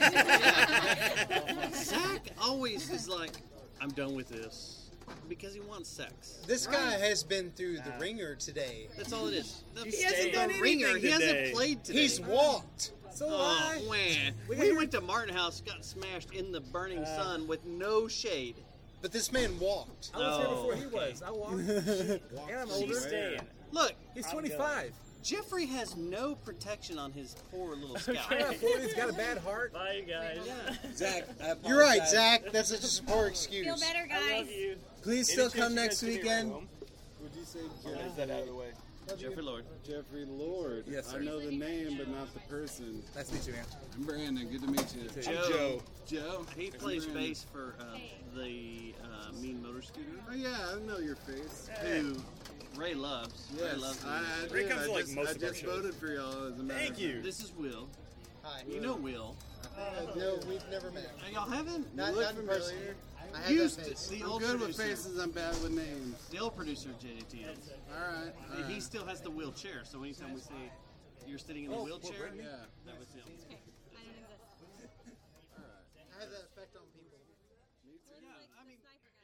Zach always is like, I'm done with this because he wants sex. This guy Right. has been through the Nah. ringer today. That's all it is. The, He he hasn't stayed done on ringer. anything He hasn't today. played today. He's walked. So Oh, I. man. We We, got- went to Martin House, got smashed in the burning Uh, sun with no shade. But this man walked. I was here Oh, before he okay. was. I walked. and I'm older. she's staying. Look, He's I'm twenty-five. Jeffrey has no protection on his poor little scalp. Okay. Yeah, forty's got a bad heart. Bye, you guys. Yeah. Zach, I apologize. You're right, Zach. That's a just a poor excuse. Feel better, I guys. love you. Please still Anything come you next guys do weekend. wrong. Would you say I'll Jeffrey? move that out of the way. Jeffrey Lord. Jeffrey Lord. Yes, sir. I know the name, but not the person. Nice to meet you, man. I'm Brandon. Good to meet you. too. Joe. Joe. Joe. He I'm plays Brandon. bass for uh, the uh, Mean Motor Scooter, Oh yeah, I know your face. who Ray loves. Ray Yes, loves. I, I, Ray did. comes I to, like, just, most I of our just shows. voted for y'all. As a matter Thank of you. This is Will. Hi. You know Will. Uh, no, we've never met. Uh, y'all haven't? Not, You look not in person. familiar. I have Used that to. face. The I'm old good with producer. faces. I'm bad with names. The old producer of J D T N. All right. All right. He still has the wheelchair, so anytime we say you're sitting in the Oh, wheelchair, Yeah. that was him. I don't exist. I have that effect on people. Me too. Yeah, I mean,